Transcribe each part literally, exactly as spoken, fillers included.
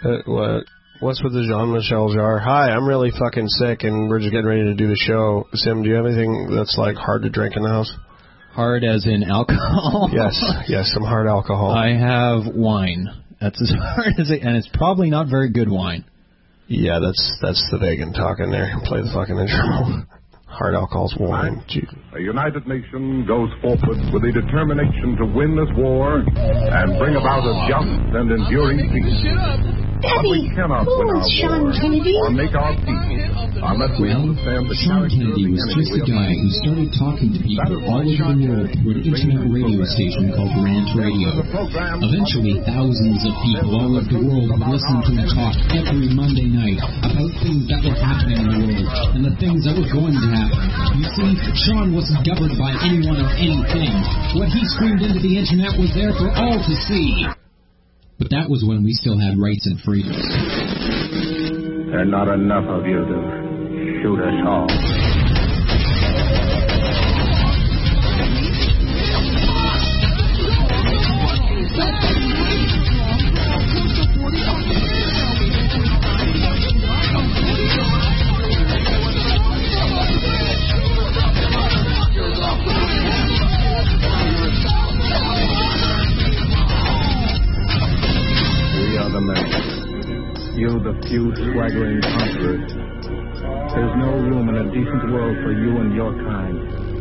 Uh, what? What's with the Jean-Michel Jarre? Hi, I'm really fucking sick, and we're just getting ready to do the show. Sim, do you have anything that's, like, hard to drink in the house? Hard as in alcohol? Yes, yes, some hard alcohol. I have wine. That's as hard as it, and it's probably not very good wine. Yeah, that's that's the vegan talking there. Play the fucking intro. Hard alcohol's wine. Jeez. A united nation goes forward with a determination to win this war and bring about a just and enduring peace. But we cannot win our war or make our peace unless we well, understand the Sean Kennedy was just a guy who started talking to people all over the world through an internet radio station called Rant Radio. Eventually, thousands of people all over the world would listen to him talk every Monday night about things that were happening in the world and the things that were going to happen. You see, Sean wasn't governed by anyone or anything. What he screamed into the internet was there for all to see. But that was when we still had rights and freedoms. There are not enough of you to shoot us all. You, the few swaggering conquerors. There's no room in a decent world for you and your kind.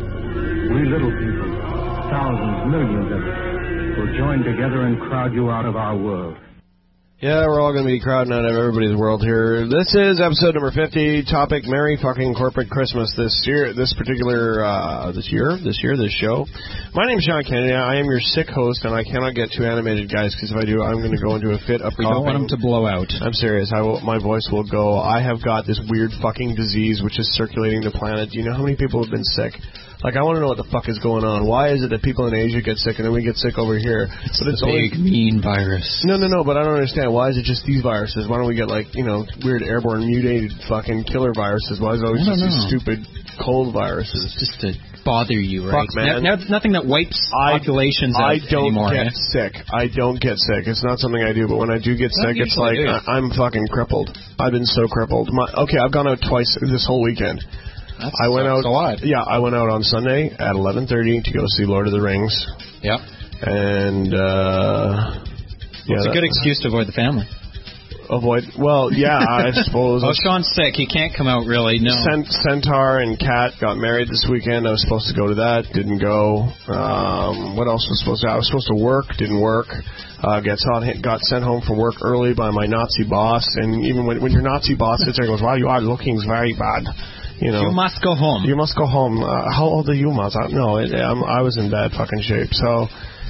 We little people, thousands, millions of us, will join together and crowd you out of our world. Yeah, we're all going to be crowding out of everybody's world here. This is episode number fifty. Topic: Merry fucking corporate Christmas this year. This particular uh, this year, this year, this show. My name is Sean Kennedy. I am your sick host, and I cannot get too animated, guys, because if I do, I'm going to go into a fit of We don't want them to blow out. I'm serious. I will, my voice will go. I have got this weird fucking disease which is circulating the planet. Do you know how many people have been sick? Like, I want to know what the fuck is going on. Why is it that people in Asia get sick and then we get sick over here? It's but the it's big, only... mean virus. No, no, no, but I don't understand. Why is it just these viruses? Why don't we get, like, you know, weird airborne mutated fucking killer viruses? Why is it always just know. these stupid cold viruses? It's just to bother you, right? Fuck, man. No, nothing that wipes I, populations I out don't anymore. get eh? sick. I don't get sick. It's not something I do, but when I do get What sick, it's like I, I'm fucking crippled. I've been so crippled. My, okay, I've gone out twice this whole weekend. That's I went out. A lot. Yeah, I went out on Sunday at eleven thirty to go see Lord of the Rings. Yep. And uh, yeah, it's a good excuse to avoid the family. Avoid. Well, yeah, I suppose. Oh, Sean's sick. He can't come out. Really, no. Cent- Centaur and Kat got married this weekend. I was supposed to go to that. Didn't go. Um, what else was supposed to? I was supposed to work. Didn't work. Uh, got, got sent home from work early by my Nazi boss. And even when, when your Nazi boss sits there and goes, "Wow, you are looking very bad." You know, you must go home. You must go home. Uh, how old are you, Maz? No, it, I'm, I was in bad fucking shape. So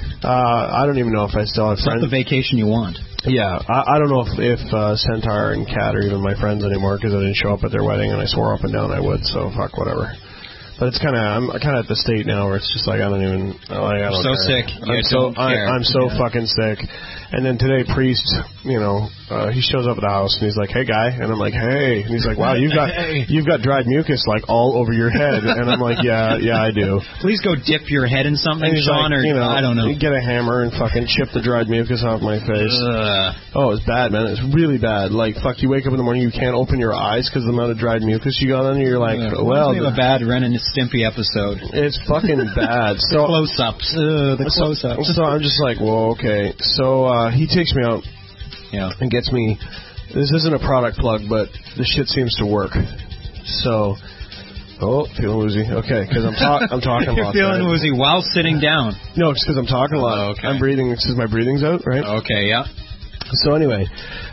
uh, I don't even know if I still have it's friends. Not the vacation you want. Yeah, I, I don't know if, if uh, Centaur and Kat are even my friends anymore because I didn't show up at their wedding and I swore up and down I would. So fuck whatever. But it's kind of I'm kind of at the state now where it's just like I don't even. Like, I don't so care. sick. I'm yeah, so I, I'm so yeah. fucking sick. And then today, Priest, you know, uh, he shows up at the house and he's like, "Hey, guy," and I'm like, "Hey," and he's like, "Wow, you've got hey. you've got dried mucus like all over your head," and I'm like, "Yeah, yeah, I do." Please go dip your head in something, Sean, like, or you know, I don't know. Get a hammer and fucking chip the dried mucus off my face. Ugh. Oh, it's bad, man. It's really bad. Like, fuck, you wake up in the morning, you can't open your eyes because of the amount of dried mucus you got on you. You're like, Ugh. well, we have a bad Ren and Stimpy episode. It's fucking bad. So the close-ups. Ugh, the so, close-ups. So I'm just like, well, okay. So uh, he takes me out. Yeah. And gets me. This isn't a product plug, but the shit seems to work. So, oh, feeling woozy. Okay, because I'm, ta- I'm talking a lot. You're feeling right? woozy while sitting down. No, it's because I'm talking a lot. Oh, okay. I'm breathing. It's because my breathing's out, right? Okay, yeah. So anyway,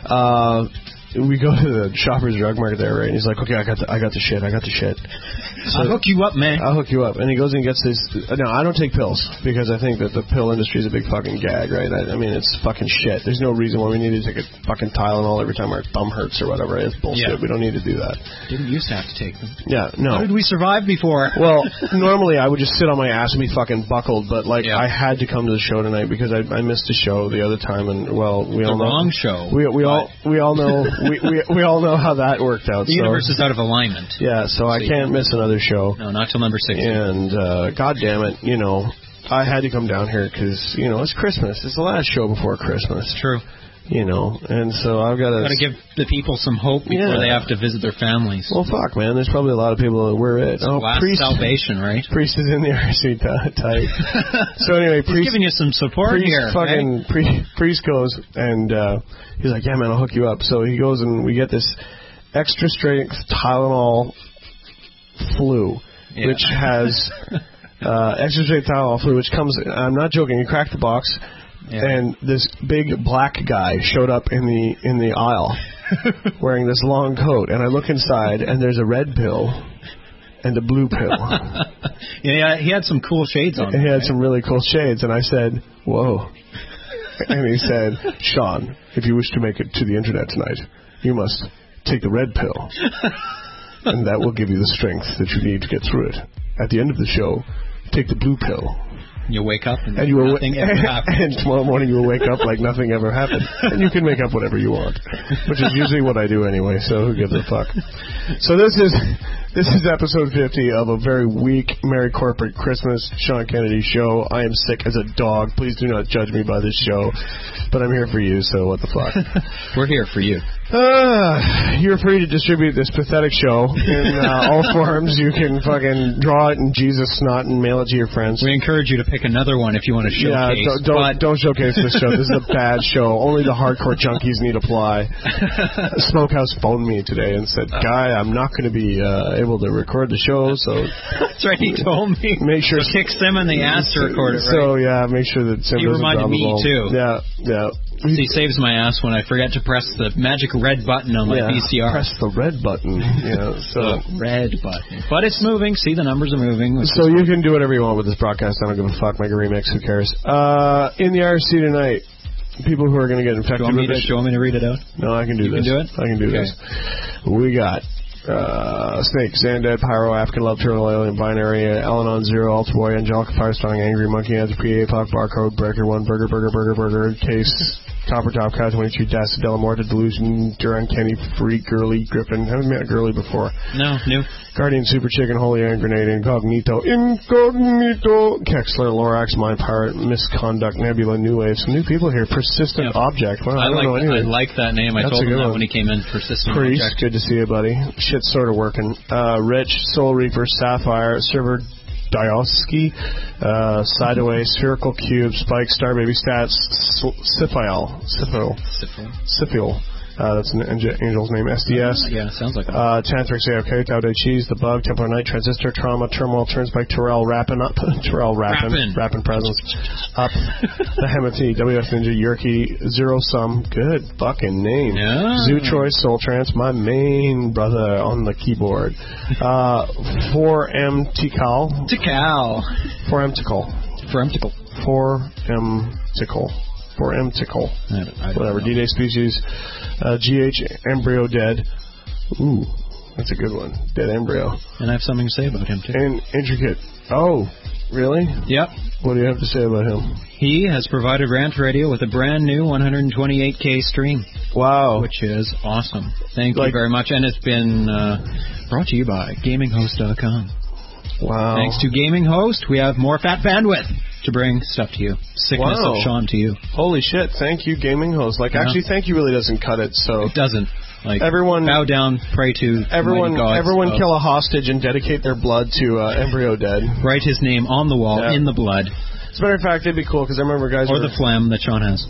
uh, we go to the Shoppers Drug Mart there, right? And he's like, okay, I got the, I got the shit, I got the shit. So I'll hook you up, man. I'll hook you up. And he goes and gets this. No, I don't take pills because I think that the pill industry is a big fucking gag, right? I, I mean, it's fucking shit. There's no reason why we need to take a fucking Tylenol every time our thumb hurts or whatever. It's bullshit. Yeah. We don't need to do that. Didn't used to have to take them. Yeah, no. How did we survive before? Well, normally I would just sit on my ass and be fucking buckled, but like yeah. I had to come to the show tonight because I, I missed the show the other time, and well, we the all know the wrong show. We we all we all know we, we we all know how that worked out. The so. universe is out of alignment. Yeah, so, so I can't miss another show. No, not till number sixty. And uh, God damn it, you know, I had to come down here because you know it's Christmas. It's the last show before Christmas. True. You know, and so I've got to... Got to give the people some hope before Yeah. they have to visit their families. Well, fuck, man. There's probably a lot of people that we're it. It's the last Priest, salvation, right? Priest is in the R C t- type. So anyway, He's Priest... giving you some support Priest here. fucking right? Priest, Priest goes and uh, he's like, yeah, man, I'll hook you up. So he goes and we get this extra strength Tylenol flu, Yeah. which has uh, extra strength Tylenol flu, which comes. I'm not joking. You crack the box, Yeah. and this big black guy showed up in the in the aisle wearing this long coat, and I look inside, and there's a red pill and a blue pill. Yeah, he had some cool shades on. And he had right? some really cool shades, and I said, whoa. And he said, Sean, if you wish to make it to the internet tonight, you must take the red pill. And that will give you the strength that you need to get through it. At the end of the show, take the blue pill. You wake up and, And you will nothing ever happened. And tomorrow morning you will wake up like nothing ever happened. And you can make up whatever you want. Which is usually what I do anyway, so who gives a fuck. So this is this is episode fifty of a very weak Merry Corporate Christmas Sean Kennedy show. I am sick as a dog. Please do not judge me by this show. But I'm here for you, so what the fuck. We're here for you. Uh, you're free to distribute this pathetic show in uh, all forms. You can fucking draw it in Jesus snot and mail it to your friends. We encourage you to pick another one if you want to Yeah, showcase. don't don't, but don't showcase this show. This is a bad show. Only the hardcore junkies need apply. Smokehouse phoned me today and said, "Guy, I'm not going to be uh, able to record the show, so that's right. He told me. make sure." So kick Sim in the ass to record it. Right? So yeah, make sure that Sim He doesn't reminded drop the me, ball. too. Yeah, yeah. He saves my ass when I forget to press the magic red button on my yeah, V C R. press the red button. Yeah, so. The red button. But it's moving. See, the numbers are moving. So you can do whatever you want with this broadcast. I don't give a fuck. Make a remix. Who cares? Uh, in the R C tonight, people who are going to get infected Do you, want me with to, it. do you want me to read it out? No, I can do You this. can do it? I can do Okay. this. We got uh, Snake, Xandad, Pyro, African Love, Turtle, Alien, Binary, Al-Anon, Zero, Alta Boy, Angelica, Firestrong, Angry Monkey, Anthropy, A P O C, Barcode, Breaker, One, Burger, Burger, Burger, Burger, Case, Copper Top, Cow twenty-two, Dasta, Delamorta, Delusion, Duran, Kenny, Freak, Girly, Griffin. Haven't met Girly before. No, new. Guardian, Super Chicken, Holy Iron Grenade, Incognito, Incognito, Kexler, Lorax, Mind Pirate, Misconduct, Nebula, New Wave. Some new people here. Persistent Yeah. Object. Well, I, I don't like know I anything. like that name. I That's told a him good that one. when he came in. Persistent Priest, Object. good to see you, buddy. Shit's sort of working. Uh, Rich, Soul Reaper, Sapphire, Server Diosky, uh, Sideaway, Spherical Cube, Spike, Star Baby Stats, Siphial, Siphial, Syphil. Siphial. Uh, that's an angel, angel's name. S D S. Yeah, sounds like that. Uh, Tantric, A O K, Taude Cheese, The Bug, Templar Night, Transistor, Trauma, Turmoil, Turnspike, Terrell, Rappin' Up, Terrell, Rappin', Rappin'. Rappin' Presence, Up, The Hemity, W F Ninja, Yerky, Zero Sum, good fucking name. Yeah. Zoo Choice, Soul Trance, my main brother on the keyboard. Uh, four M Tikal, Tikal. four M Tikal, Fermtical. four M Tikal. four M Tickle. I don't, I don't Whatever. know. D-Day Species. Uh, G H Embryo Dead. Ooh, that's a good one. Dead Embryo. And I have something to say about him, too. And Intricate. Oh, really? Yep. What do you have to say about him? He has provided Rant Radio with a brand new one hundred twenty-eight K stream, Wow. which is awesome. Thank Like- you very much. And it's been uh, brought to you by Gaming Host dot com. Wow. Thanks to Gaming Host, we have more fat bandwidth to bring stuff to you. Sickness Wow. of Sean to you. Holy shit. Thank you, Gaming Host. Like, Yeah. actually, thank you really doesn't cut it, so... It doesn't. Like, Everyone- bow down, pray to Everyone, mighty gods everyone of- kill a hostage and dedicate their blood to uh, Embryo Dead. Write his name on the wall Yeah. in the blood, As a matter of fact, it'd be cool, because I remember guys or were... the phlegm that Sean has.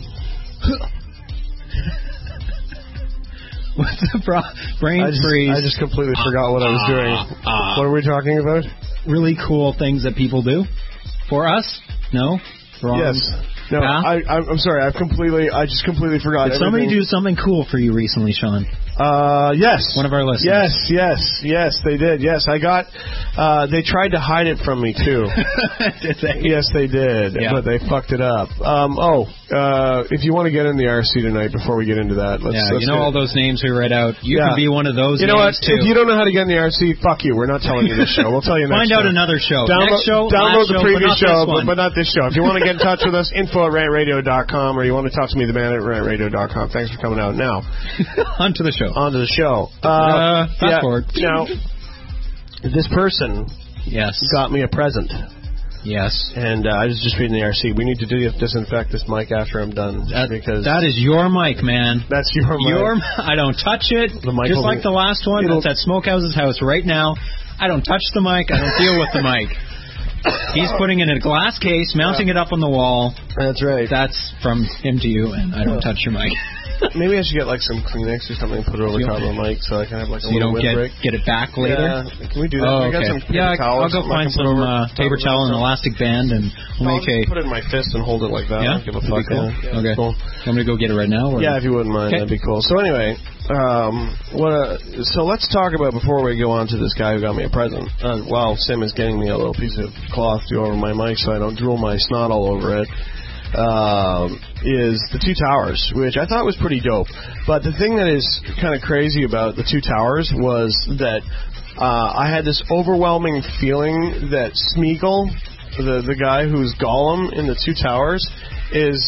What's the pro- brain I just, freeze? I just completely forgot what I was doing. ah. What are we talking about? Really cool things that people do for us? No? Wrong. Yes. No, Yeah? I, I'm I'm sorry. I've completely, I just completely forgot. Did somebody everything. do something cool for you recently, Sean? Uh, yes. One of our listeners. Yes, yes, yes, they did. Yes, I got. Uh, they tried to hide it from me too. Did they? Yes, they did, Yeah. but they fucked it up. Um, oh, uh, if you want to get in the R C tonight, before we get into that, let's. Yeah, let's you know get- all those names we read out. You Yeah. can be one of those You know what? names too. If you don't know how to get in the R C, fuck you. We're not telling you this show. We'll tell you next Find out show. another show. Download, Next show, download last the show, previous but not show, this but, one. but not this show. If you want to get in touch with us, info at rant radio dot com, or you want to talk to me, the man at rant radio dot com. Thanks for coming out. Now, On to the show. on to the show. Uh, Uh, fast yeah, forward. Now, this person Yes. got me a present. Yes. And uh, I was just reading the R C. We need to disinfect this mic after I'm done. That, because that is your mic, man. That's your mic. Your, I don't touch it. The mic just like the last one. That's at Smokehouse's house right now. I don't touch the mic. I don't deal with the mic. He's putting it in a glass case, mounting it up on the wall. That's right. That's from him to you, and I don't touch your mic. Maybe I should get like some Kleenex or something and put it over the top of the mic so I can have like a so you little don't get, break. get it back later? Yeah. Can we do that? Oh, I got okay. some paper yeah, towels, I'll go find some uh, paper towel and an elastic band, and we'll well, make a... put it in my fist and hold it like that. Yeah? Give a That'd fuck. be cool. Yeah. Okay. Cool. You want me to go get it right now? Or? Yeah, if you wouldn't mind, okay. that'd be cool. So anyway, um, what? Uh, so let's talk about, before we go on to this guy who got me a present, uh, while Sim is getting me a little piece of cloth to go over my mic so I don't drool my snot all over it. Um, is the Two Towers, which I thought was pretty dope. But the thing that is kind of crazy about the Two Towers was that uh, I had this overwhelming feeling that Smeagol, the the guy who's Gollum in the Two Towers, is...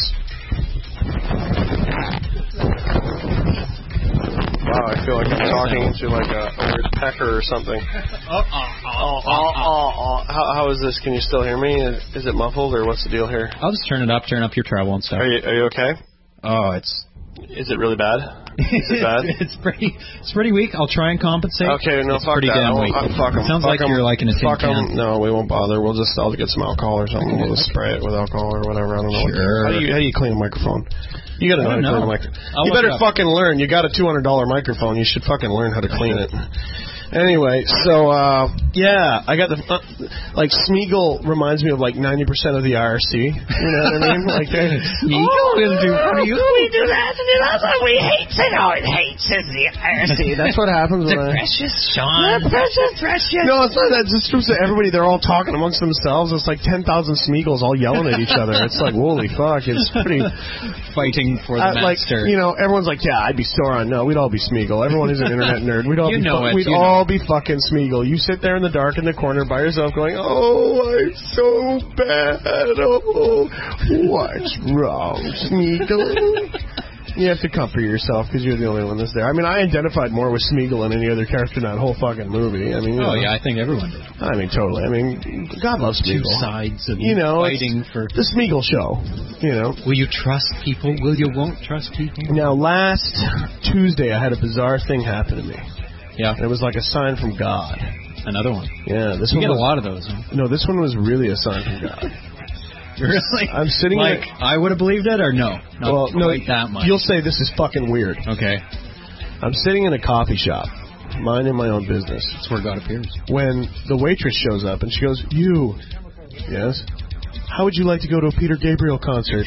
Wow, I feel like I'm talking to like a, a weird pecker or something. Oh, oh, oh, oh, oh. How, how is this? Can you still hear me? Is, is it muffled or what's the deal here? I'll just turn it up, turn up your treble and stuff. Are you are you okay? Oh, it's... Is it really bad? Is it bad? it's pretty it's pretty weak. I'll try and compensate. Okay, no, it's fuck pretty that. damn weak. Uh, fuck em. Sounds fuck like em. you're like in a tin fuck can. No, we won't bother. We'll just I'll get some alcohol or something. We'll just spray it with alcohol or whatever. I don't know. Sure. How do you how do you clean a microphone? You gotta know how to know. clean a microphone. I'll You better fucking learn. You got a two hundred dollar microphone. You should fucking learn how to clean it. Anyway, so, uh, yeah, I got the, uh, like, Smeagol reminds me of, like, ninety percent of the I R C. You know what I mean? Like, Smeagol oh, will do for you. We do that, and that's what we hate, and all it hates is the I R C. That's what happens when I... Precious Sean. The precious, precious. No, it's not that. It's just everybody, they're all talking amongst themselves. It's like ten thousand Smeagols all yelling at each other. It's like, holy fuck, it's pretty... Fighting for the uh, like, master. you know, everyone's like, yeah, I'd be Sauron. No, we'd all be Smeagol. Everyone is an internet nerd. We'd all You be know fu- it, We'd you all know. be fucking Smeagol. You sit there in the dark in the corner by yourself going, oh, I'm so bad. Oh, what's wrong, Smeagol? You have to comfort yourself because you're the only one that's there. I mean, I identified more with Smeagol than any other character in that whole fucking movie. I mean, you Oh, know, yeah, I think everyone did. I mean, totally. I mean, God loves Two Smeagol. sides of You know, fighting it's for... the Smeagol show. You know. Will you trust people? Will you won't trust people? Now, last Tuesday, I had a bizarre thing happen to me. Yeah. And it was like a sign from God. Another one. Yeah, this You one get was, a lot of those, huh? No, this one was really a sign from God. Really? I'm sitting like, at, I would have believed it, or no? Not well, no, quite that much. You'll say this is fucking weird. Okay. I'm sitting in a coffee shop, minding my own business, That's where God appears. when the waitress shows up and she goes, "You, yes? How would you like to go to a Peter Gabriel concert?"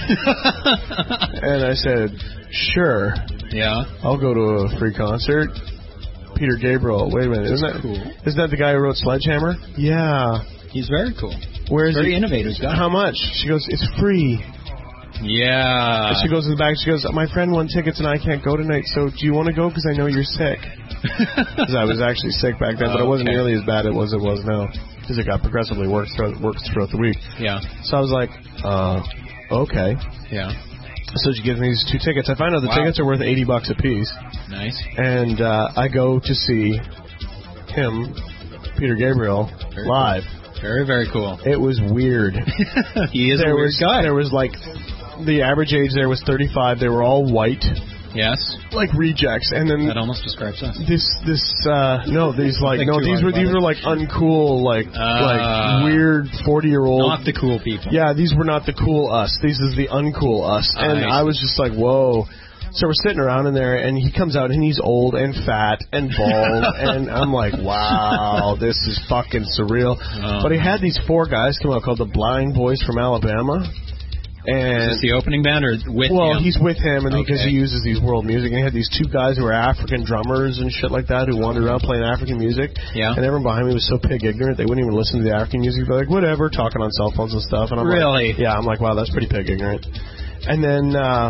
And I said, "Sure, Yeah. I'll go to a free concert." Peter Gabriel. Wait a minute, isn't that cool. Isn't that the guy who wrote Sledgehammer? Yeah. He's very cool. Where is Very he? innovative guy. How much? She goes, "It's free." Yeah. And she goes in the back. She goes, "My friend won tickets and I can't go tonight. So do you want to go? Because I know you're sick." Because I was actually sick back then, but it wasn't Okay. nearly as bad as it was now. Because it got progressively worse throughout, worse throughout the week. Yeah. So I was like, uh, okay. Yeah. So she gives me these two tickets. I find out the Wow. tickets are worth eighty bucks a piece. Nice. And uh, I go to see him, Peter Gabriel, Very live. Very, very cool. It was weird. He is there a weird was, guy. There was like, the average age there was thirty-five. They were all white, Yes. like rejects. And then That almost describes us. this, this, uh, no, these like, Think no, too these hard were, these about were like uncool, like, Uh, like weird forty-year-old. Not the cool people. Yeah, these were not the cool us. These is the uncool us. And I I was just like, whoa. So we're sitting around in there, and he comes out, and he's old and fat and bald, and I'm like, wow, this is fucking surreal. Oh. But he had these four guys come out called the Blind Boys from Alabama. Is And this the opening band or with well, him? he's with him, and because Okay. he uses these world music, and he had these two guys who were African drummers and shit like that who wandered around playing African music. Yeah. And everyone behind me was so pig ignorant they wouldn't even listen to the African music. They're like, whatever, talking on cell phones and stuff. And I'm Really? like, yeah, I'm like, wow, that's pretty pig ignorant. And then uh,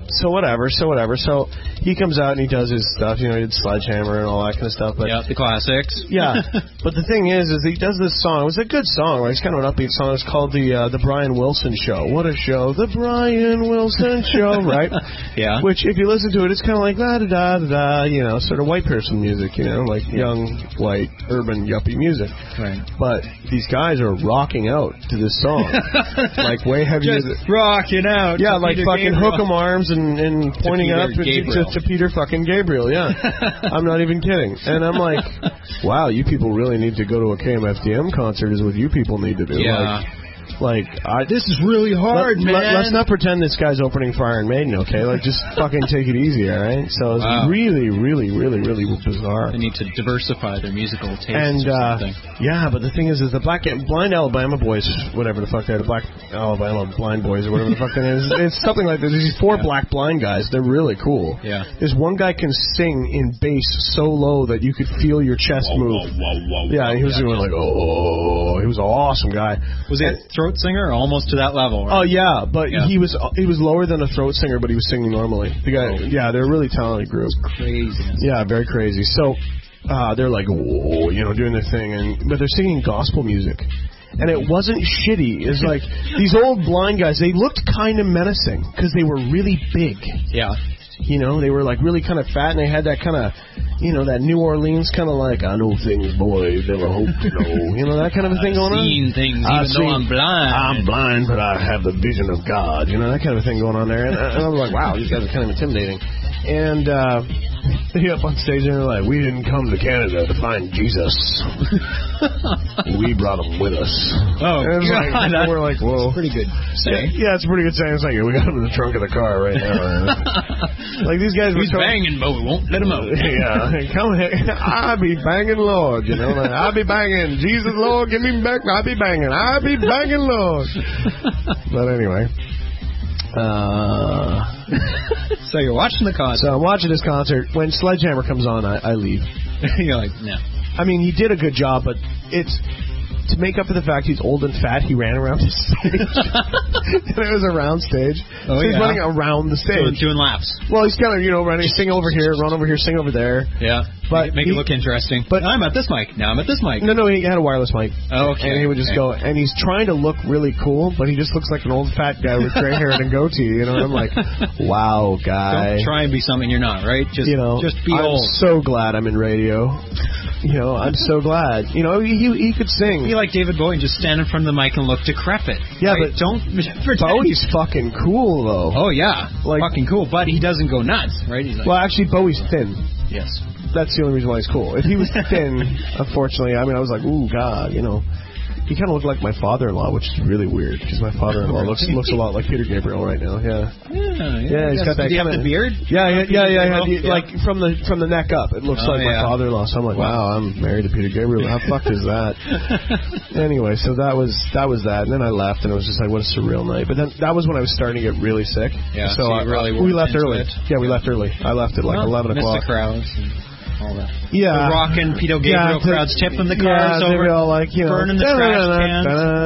so whatever, so whatever. So he comes out and he does his stuff. You know, he did Sledgehammer and all that kind of stuff. But yeah, the classics. Yeah. But the thing is, is he does this song. It was a good song. Right? It's kind of an upbeat song. It's called the uh, the Brian Wilson Show. What a show. The Brian Wilson Show, right? Yeah. Which, if you listen to it, it's kind of like da-da-da-da-da, you know, sort of white person music, you know, like young, white, urban, yuppie music. Right. But these guys are rocking out to this song. Like way heavier. Just rocking out. Yeah, like Peter fucking Gabriel. hook 'em arms and, and pointing Peter up to, to, to Peter fucking Gabriel, yeah. I'm not even kidding. And I'm like, wow, you people really need to go to a K M F D M concert is what you people need to do. Yeah. Like, Like, I, this is really hard, let, man. Let, let's not pretend this guy's opening for Iron Maiden, okay? Like, just fucking take it easy, all right? So it's Wow. really, really, really, really bizarre. They need to diversify their musical tastes And, or uh, something. yeah, but the thing is, is the Black Blind Alabama Boys, whatever the fuck they're, the Black Alabama Blind Boys or whatever the fuck that is, it's something like this. There's these four Yeah. black blind guys. They're really cool. Yeah. There's one guy can sing in bass so low that you could feel your chest move. Yeah, he was Yeah. doing like, oh, he was an awesome guy. Was he a throat singer or almost to that level? Right? Oh yeah, but Yeah. he was he was lower than a throat singer, but he was singing normally. The guy, Oh. yeah, they're a really talented group. Craziness. Yeah, very crazy. So uh, they're like, whoa, you know, doing their thing, and but they're singing gospel music, and it wasn't shitty. It's like these old blind guys. They looked kind of menacing because they were really big. Yeah. You know, they were like really kind of fat, and they had that kind of, you know, that New Orleans kind of like, I know things boys never hope to know. You know, that kind of a thing going on. I've seen things, I've even though seen- I'm blind. I'm blind, but I have the vision of God. You know, that kind of thing going on there. And, and I was like, wow, these guys are kind of intimidating. And uh, they get up on stage and they're like, we didn't come to Canada to find Jesus. We brought him with us. Oh, and it's like, God, and we're like, whoa. Pretty good Yeah, saying. yeah, it's a pretty good saying. It's like, we got him in the trunk of the car right now. Like, these guys were He's so- banging, but we won't let him out. Yeah, come here. I be banging, Lord. You know, like, I be banging. Jesus, Lord, give me back. I be banging. I be banging, Lord. But anyway, uh, So you're watching the concert. so I'm watching this concert. When Sledgehammer comes on, I, I leave. You're like, no. I mean, he did a good job, but it's to make up for the fact he's old and fat. He ran around the stage, and it was a round stage. Oh, so he's yeah. running around the Doing, stage. doing laps. Well, he's kind of you know running, sing over here, run over here, sing over there. Yeah. But make he- it look interesting. but- I'm at this mic. Now I'm at this mic. No, no, he had a wireless mic. Oh, okay. And he would just okay. go, and he's trying to look really cool, but he just looks like an old fat guy with gray hair and a goatee, you know? And I'm like, wow, guy. Don't try and be something you're not, right? Just, you know, just be I'm old. so glad I'm in radio. You know, I'm so glad. You know, he he could sing. Be like David Bowie, just stand in front of the mic and look decrepit. Yeah, right? but don't pretend. Bowie's fucking cool, though. Oh yeah, Like- fucking cool. But he doesn't go nuts, right? He's like, Well, actually, Bowie's thin. yes. That's the only reason why he's cool. If he was thin, unfortunately, I mean, I was like, ooh, God, you know. He kind of looked like my father-in-law, which is really weird, because my father-in-law looks looks a lot like Peter Gabriel right now. Yeah. Yeah, Yeah, he's got that Did he have kinda- the beard? Yeah, yeah, yeah, yeah, yeah, Gabriel? the- Like from the from the neck up, it looks Oh, like my yeah. father-in-law. So I'm like, wow, I'm married to Peter Gabriel. How fucked is that? Anyway, so that was that was that, and then I left, and it was just like, what a surreal night. But then that was when I was starting to get really sick. Yeah, So, so I, you really we weren't left into early. it. Yeah, we left early. I left at like Well, eleven missed o'clock. the crowds and all that. Yeah, The rockin' Peter Gabriel Yeah, crowds tipping the yeah, cars they over, were all like, you know, burning the trash cans.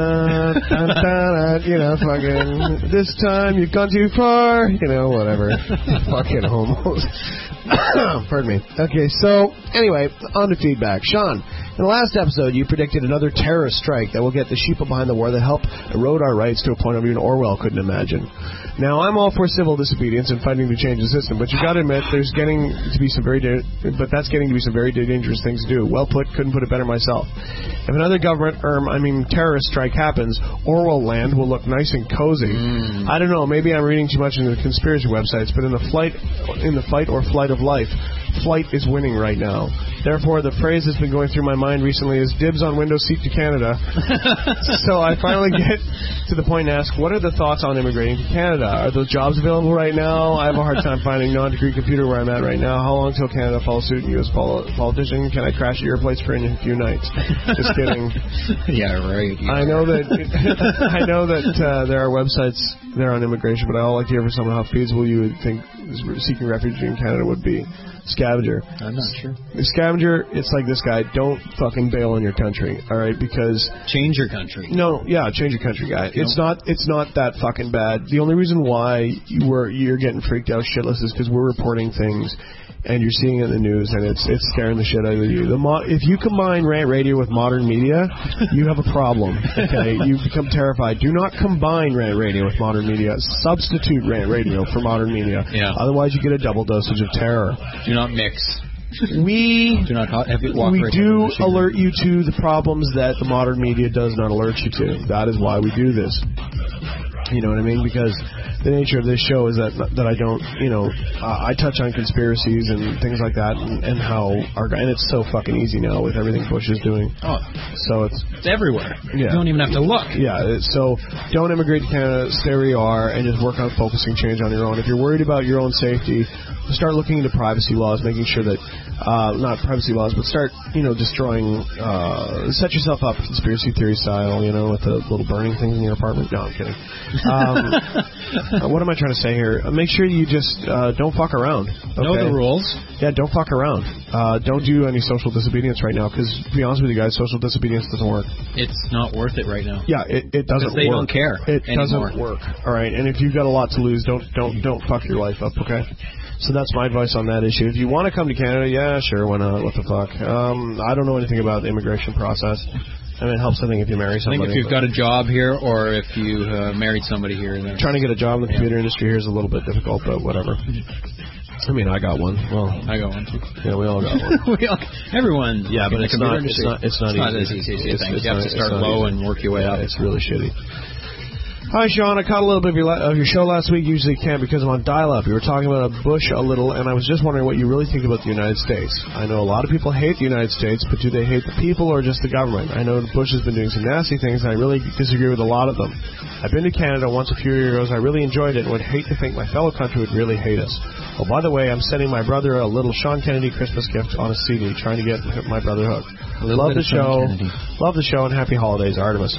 cans. You know, fucking, this time you've gone too far. You know, whatever. Fucking homos. Pardon me. Okay, so anyway, on to feedback. Sean, in the last episode, you predicted another terrorist strike that will get the sheeple behind the war that help erode our rights to a point even Orwell couldn't imagine. Now, I'm all for civil disobedience and fighting to change the system, but you got to admit, there's getting to be some very, da- but that's getting to be some very dangerous things to do. Well put, couldn't put it better myself. If another government, or I mean, terrorist strike happens, Orwell land will look nice and cozy. Mm. I don't know, maybe I'm reading too much into the conspiracy websites, but in the flight, in the fight or flight of life, flight is winning right now. Therefore, the phrase that's been going through my mind recently is dibs on window seat to Canada. So I finally get to the point and ask, what are the thoughts on immigrating to Canada? Are those jobs available right now? I have a hard time finding non-degree computer where I'm at right now. How long till Canada follows suit and U S pol- politician? Can I crash at your place for a few nights? Just kidding. Yeah, right. Yeah. I know that I know that uh, there are websites there on immigration, but I would like to hear from someone how feasible you would think seeking refuge in Canada would be. Scavenger. I'm not sure. Scavenger, it's like this guy. Don't fucking bail on your country, all right? Because change your country. No, yeah, change your country, guy. You it's know? not. It's not that fucking bad. The only reason why you were you're getting freaked out shitless is because we're reporting things. And you're seeing it in the news, and it's it's scaring the shit out of you. The mo- if you combine rant radio with modern media, you have a problem. Okay, you become terrified. Do not combine rant radio with modern media. Substitute rant radio for modern media. Yeah. Otherwise, you get a double dosage of terror. Do not mix. We do not have it walk we right do alert you to the problems that the modern media does not alert you to. That is why we do this. You know what I mean? Because the nature of this show is that that I don't, you know, uh, I touch on conspiracies and things like that, and, and how our and it's so fucking easy now with everything Bush is doing. Oh, so it's it's everywhere. Yeah. You don't even have to look. Yeah. So don't immigrate to Canada. Stay where you are, and just work on focusing change on your own. If you're worried about your own safety, start looking into privacy laws, making sure that uh, not privacy laws, but start, you know, destroying. Uh, set yourself up conspiracy theory style, you know, with the little burning things in your apartment. No, I'm kidding. Um, uh, what am I trying to say here? Uh, make sure you just uh, don't fuck around. Okay? Know the rules. Yeah, don't fuck around. Uh, don't do any social disobedience right now, because to be honest with you guys, social disobedience doesn't work. It's not worth it right now. Yeah, it, it doesn't. They work. don't care. It anymore. doesn't work. All right, and if you've got a lot to lose, don't don't don't fuck your life up. Okay. So that's my advice on that issue. If you want to come to Canada, yeah, sure, why not? What the fuck? Um, I don't know anything about the immigration process. I mean, it helps, I think, if you marry somebody. I think if you've got a job here or if you uh, married somebody here. Then trying to get a job in the computer yeah. industry here is a little bit difficult, but whatever. I mean, I got one. Well, I got one too. Yeah, we all got one. we all, everyone. Yeah, but it's not, it's not. It's not. It's not easy. as easy as you think. It's you have not, to start low and work your way yeah, up. It's really shitty. Hi, Sean. I caught a little bit of your, la- of your show last week. Usually can't because I'm on dial-up. You were talking about Bush a little, and I was just wondering what you really think about the United States. I know a lot of people hate the United States, but do they hate the people or just the government? I know Bush has been doing some nasty things, and I really disagree with a lot of them. I've been to Canada once a few years ago. I really enjoyed it and would hate to think my fellow country would really hate us. Oh, by the way, I'm sending my brother a little Sean Kennedy Christmas gift on a C D, trying to get my brother hooked. Love the show. Love the show, and happy holidays, Artemis.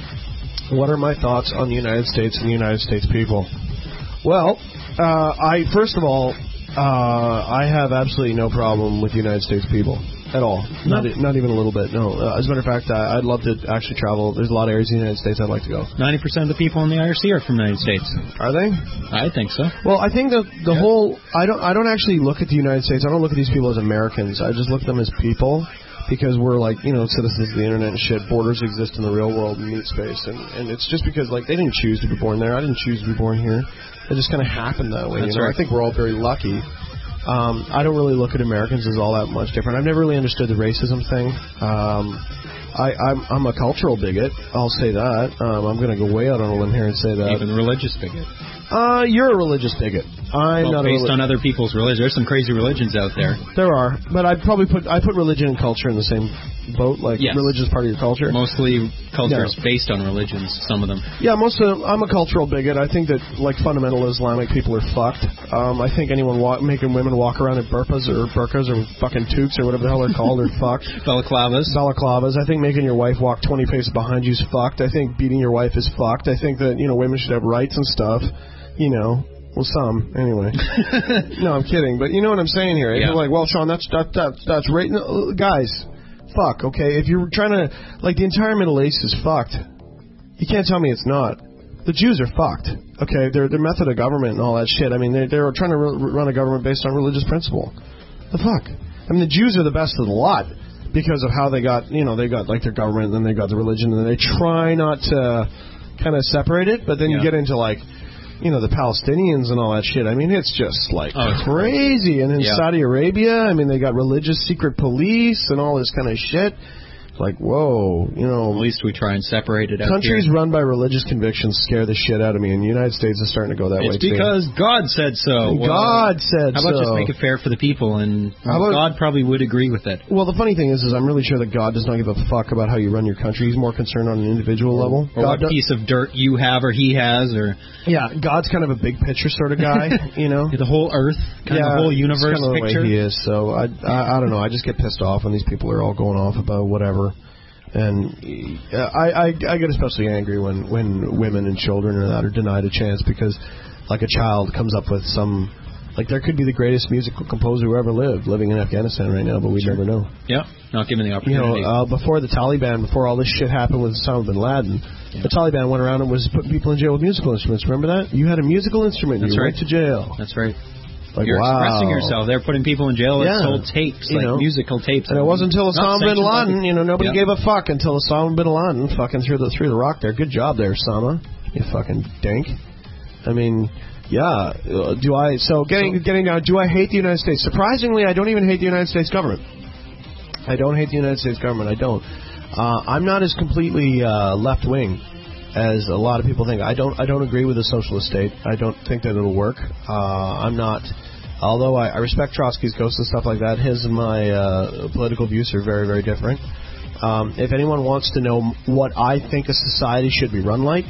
What are my thoughts on the United States and the United States people? Well, uh, I first of all, uh, I have absolutely no problem with the United States people at all. No. Not not even a little bit. No. Uh, as a matter of fact, I, I'd love to actually travel. There's a lot of areas in the United States I'd like to go. Ninety percent of the people in the I R C are from the United States. Are they? I think so. Well, I think the the yeah. whole. I don't. I don't actually look at the United States. I don't look at these people as Americans. I just look at them as people. Because we're like, you know, citizens of the internet and shit. Borders exist in the real world and meat space. And, and it's just because, like, they didn't choose to be born there. I didn't choose to be born here. It just kind of happened that way. That's you know? right. I think we're all very lucky. Um, I don't really look at Americans as all that much different. I've never really understood the racism thing. Um, I, I'm, I'm a cultural bigot. I'll say that. Um, I'm going to go way out on a limb here and say that. Even religious bigot. Uh, you're a religious bigot. I'm well, not based a relig- on other people's religion. There's some crazy religions out there. There are, but I'd probably put I put religion and culture in the same boat. Like yes. religion is part of your culture. Mostly culture yeah. is based on religions. Some of them. Yeah, most of I'm a cultural bigot. I think that like fundamental Islamic people are fucked. Um, I think anyone walk, making women walk around in burqas or burqas or fucking toques or whatever the hell they're called are fucked. Balaclavas. Balaclavas. I think making your wife walk twenty paces behind you is fucked. I think beating your wife is fucked. I think that you know women should have rights and stuff. You know. Well, some, anyway. No, I'm kidding, but you know what I'm saying here. Yeah. You're like, well, Sean, that's that, that, that's right. No, guys, fuck, okay? If you're trying to, like, the entire Middle East is fucked. You can't tell me it's not. The Jews are fucked, okay? Their their method of government and all that shit. I mean, they're, they're trying to run a government based on religious principle. The fuck? I mean, the Jews are the best of the lot because of how they got, you know, they got, like, their government, and then they got the religion, and then they try not to kind of separate it, but then yeah. you get into, like, you know, the Palestinians and all that shit. I mean, it's just, like, oh, it's crazy. And in yeah. Saudi Arabia, I mean, they got religious secret police and all this kind of shit. Like, whoa, you know. At least we try and separate it out. Countries here. run by religious convictions scare the shit out of me, and the United States is starting to go that it's way, too. It's because God said so. Well, God said so. How about so. just make it fair for the people, and well, about, God probably would agree with it. Well, the funny thing is, is I'm really sure that God does not give a fuck about how you run your country. He's more concerned on an individual level. Or God what does, piece of dirt you have or he has, or... Yeah, God's kind of a big picture sort of guy, you know? The whole earth, kind yeah, of the whole universe kind of picture. The way he is, so I, I, I don't know. I just get pissed off when these people are all going off about whatever. And uh, I, I I get especially angry when, when women and children or that are denied a chance because, like, a child comes up with some, like, there could be the greatest musical composer who ever lived living in Afghanistan right now, but we sure. never know. Yeah, not given the opportunity. You know, uh, before the Taliban, before all this shit happened with Osama bin Laden, yeah. the Taliban went around and was putting people in jail with musical instruments. Remember that? You had a musical instrument, and you right. went to jail. That's right. Like, You're wow. expressing yourself. They're putting people in jail yeah. that sold tapes, you like know. musical tapes. And it wasn't until Osama bin Laden, you know, nobody yeah. gave a fuck until Osama bin Laden fucking threw the, threw the rock there. Good job there, Osama. You fucking dink. I mean, yeah. Uh, do I, so getting, getting down, do I hate the United States? Surprisingly, I don't even hate the United States government. I don't hate the United States government. I don't. Uh, I'm not as completely uh, left-wing as a lot of people think. I don't I don't agree with the socialist state. I don't think that it'll work. Uh, I'm not, although I, I respect Trotsky's ghost and stuff like that, his and my uh, political views are very, very different. Um, if anyone wants to know what I think a society should be run like,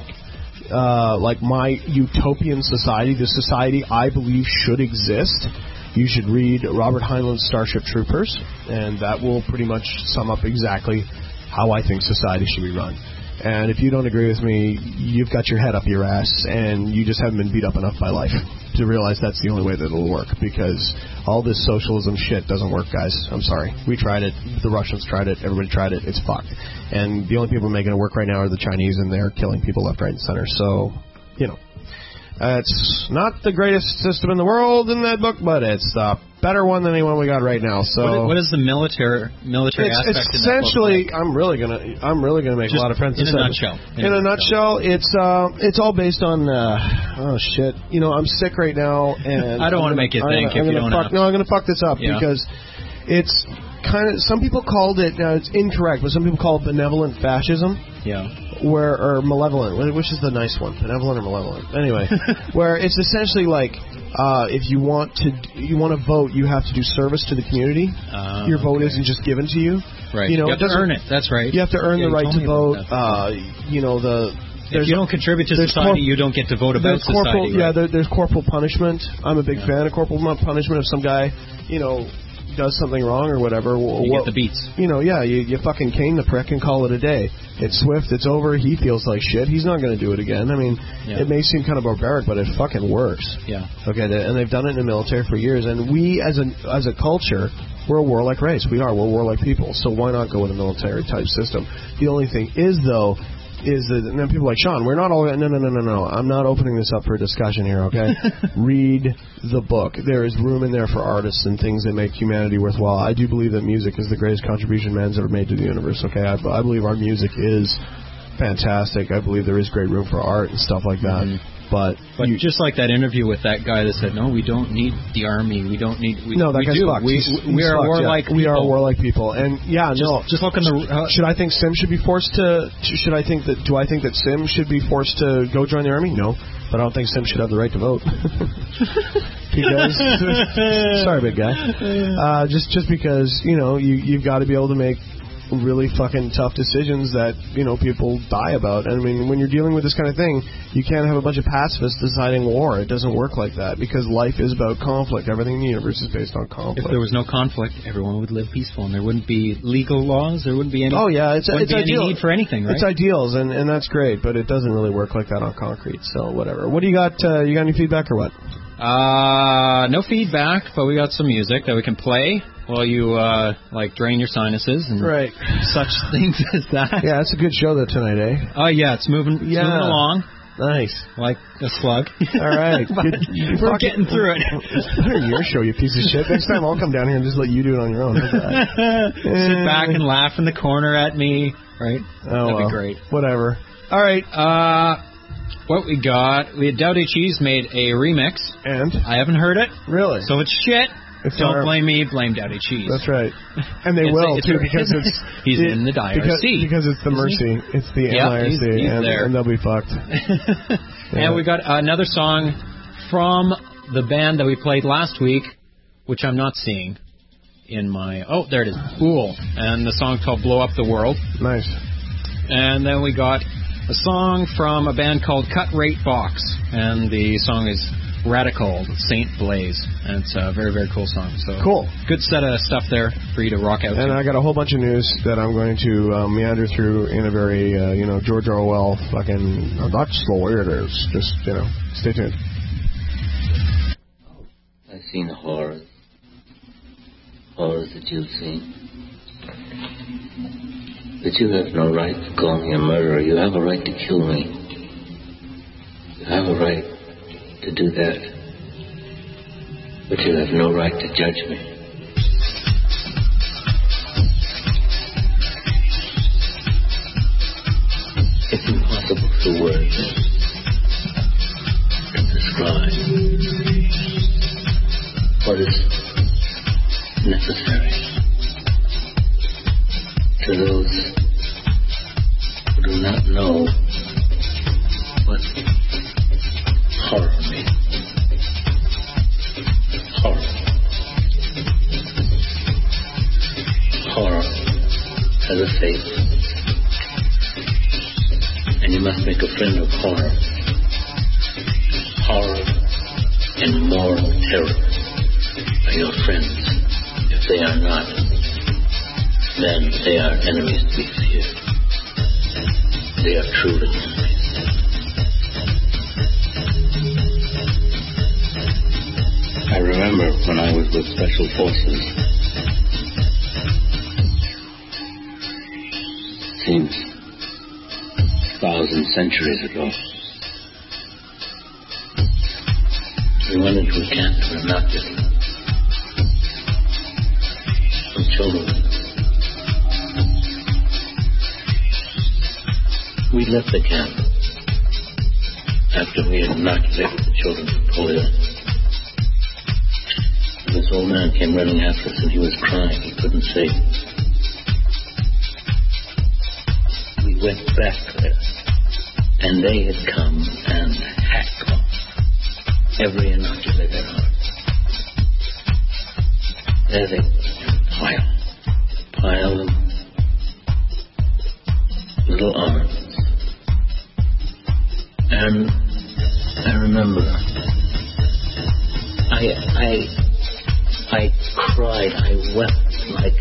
uh, like my utopian society, the society I believe should exist, you should read Robert Heinlein's Starship Troopers, and that will pretty much sum up exactly how I think society should be run. And if you don't agree with me, you've got your head up your ass, and you just haven't been beat up enough by life to realize that's the only way that it'll work, because all this socialism shit doesn't work, guys. I'm sorry. We tried it. The Russians tried it. Everybody tried it. It's fucked. And the only people making it work right now are the Chinese, and they're killing people left, right, and center. So, you know. Uh, it's not the greatest system in the world in that book, but it's the better one than anyone we got right now. So, what is, what is the military military it's, aspect? It's in essentially, that book like? I'm really gonna, I'm really gonna make Just a lot of friends. In a nutshell. In, in a, a nutshell, it's uh, it's all based on, uh, oh shit, you know, I'm sick right now, and I don't want to make you think I'm, if I'm you don't fuck, have. No, I'm gonna fuck this up yeah. because it's kind of, some people called it, now it's incorrect, but some people call it benevolent fascism. Yeah. Where, or malevolent, which is the nice one, benevolent or malevolent? Anyway, where it's essentially like, uh, if you want to, you want to vote, you have to do service to the community. Uh, Your vote okay. isn't just given to you. Right. You know, you have to earn it. That's right. You have to earn yeah, the right to vote. Uh, that. you know, the if you don't contribute to society, you don't get to vote about there's corporal, society. Right? Yeah, there, there's corporal punishment. I'm a big yeah. fan of corporal punishment. If some guy, you know, does something wrong or whatever, you what, get the beats. You know, yeah, you, you fucking cane the prick and call it a day. It's swift, it's over, he feels like shit, he's not going to do it again. I mean, yeah. it may seem kind of barbaric, but it fucking works. Yeah. Okay, and they've done it in the military for years, and we as a, as a culture, we're a warlike race. We are, we're warlike people, so why not go with a military type system? The only thing is, though, is that, and then people are like, Sean, we're not all, no, no, no, no, no, I'm not opening this up for a discussion here, okay? Read the book. There is room in there for artists and things that make humanity worthwhile. I do believe that music is the greatest contribution man's ever made to the universe, okay? I, I believe our music is fantastic. I believe there is great room for art and stuff like that. Mm-hmm. But, but you, just like that interview with that guy that said, no, we don't need the army. We don't need. We, no, that we guy's do. fucked. We, he's, we, we he's are fucked, warlike. Yeah. We are warlike people, and yeah, just, no. Just look in the. Uh, should I think Sim should be forced to? Should I think that? Do I think that Sim should be forced to go join the army? No, but I don't think Sim should have the right to vote. Because sorry, big guy. Uh, just just because you know you you've got to be able to make really fucking tough decisions that, you know, people die about. I mean, when you're dealing with this kind of thing, you can't have a bunch of pacifists deciding war. It doesn't work like that, because life is about conflict. Everything in the universe is based on conflict. If there was no conflict, everyone would live peaceful, and there wouldn't be legal laws. There wouldn't be any. Oh yeah, it's it's be ideal. Any need for anything, right? It's ideals, and and that's great, but it doesn't really work like that on concrete. So whatever. What do you got? Uh, you got any feedback or what? Uh, no feedback, but we got some music that we can play while you, uh, like, drain your sinuses and right. such things as that. Yeah, it's a good show though tonight, eh? Oh yeah, it's moving, it's yeah. moving along. Nice. Like a slug. All right. Good. We're getting through it. It's better than your show, you piece of shit. Next time I'll come down here and just let you do it on your own. Sit back and laugh in the corner at me, right? Oh, That'd well. be great. Whatever. All right. Uh, what we got, we had Dowdy Cheese made a remix. And? I haven't heard it. Really? So it's shit. It's Don't our, blame me, blame Dowdy Cheese. That's right. And they it's will, a, it's too, a, because it's... He's it, in the I R C. Because, because it's the Mercy. He? It's the yep, N I R C, he's, he's and, there. and they'll be fucked. Yeah. And we got another song from the band that we played last week, which I'm not seeing in my... Oh, there it is. Fool. And the song called Blow Up the World. Nice. And then we got a song from a band called Cut Rate Box. And the song is Radical, Saint Blaze, and it's a very, very cool song. So cool. Good set of stuff there for you to rock out And to. I got a whole bunch of news that I'm going to uh, meander through in a very, uh, you know, George Orwell fucking, oh, that's the way it is. Just, you know, stay tuned. I've seen horrors. Horrors that you've seen. But you have no right to call me a murderer. You have a right to kill me. You have a right to do that. But you have no right to judge me. It's impossible for words to describe what is necessary to those who do not know what horror means. Horror. Horror has a face, and you must make a friend of horror. Horror and moral terror are your friends. If they are not, then they are enemies to be feared. They are truly enemies. I remember when I was with Special Forces. Seems a thousand centuries ago. We went into a camp to inoculate some children. We left the camp after we had inoculated the children with polio. This old man came running after us and he was crying. He couldn't say. We went back there and they had come and hacked off every inoculated arm. There they were, pile, pile of little arms. And I remember I, I, I cried, I wept like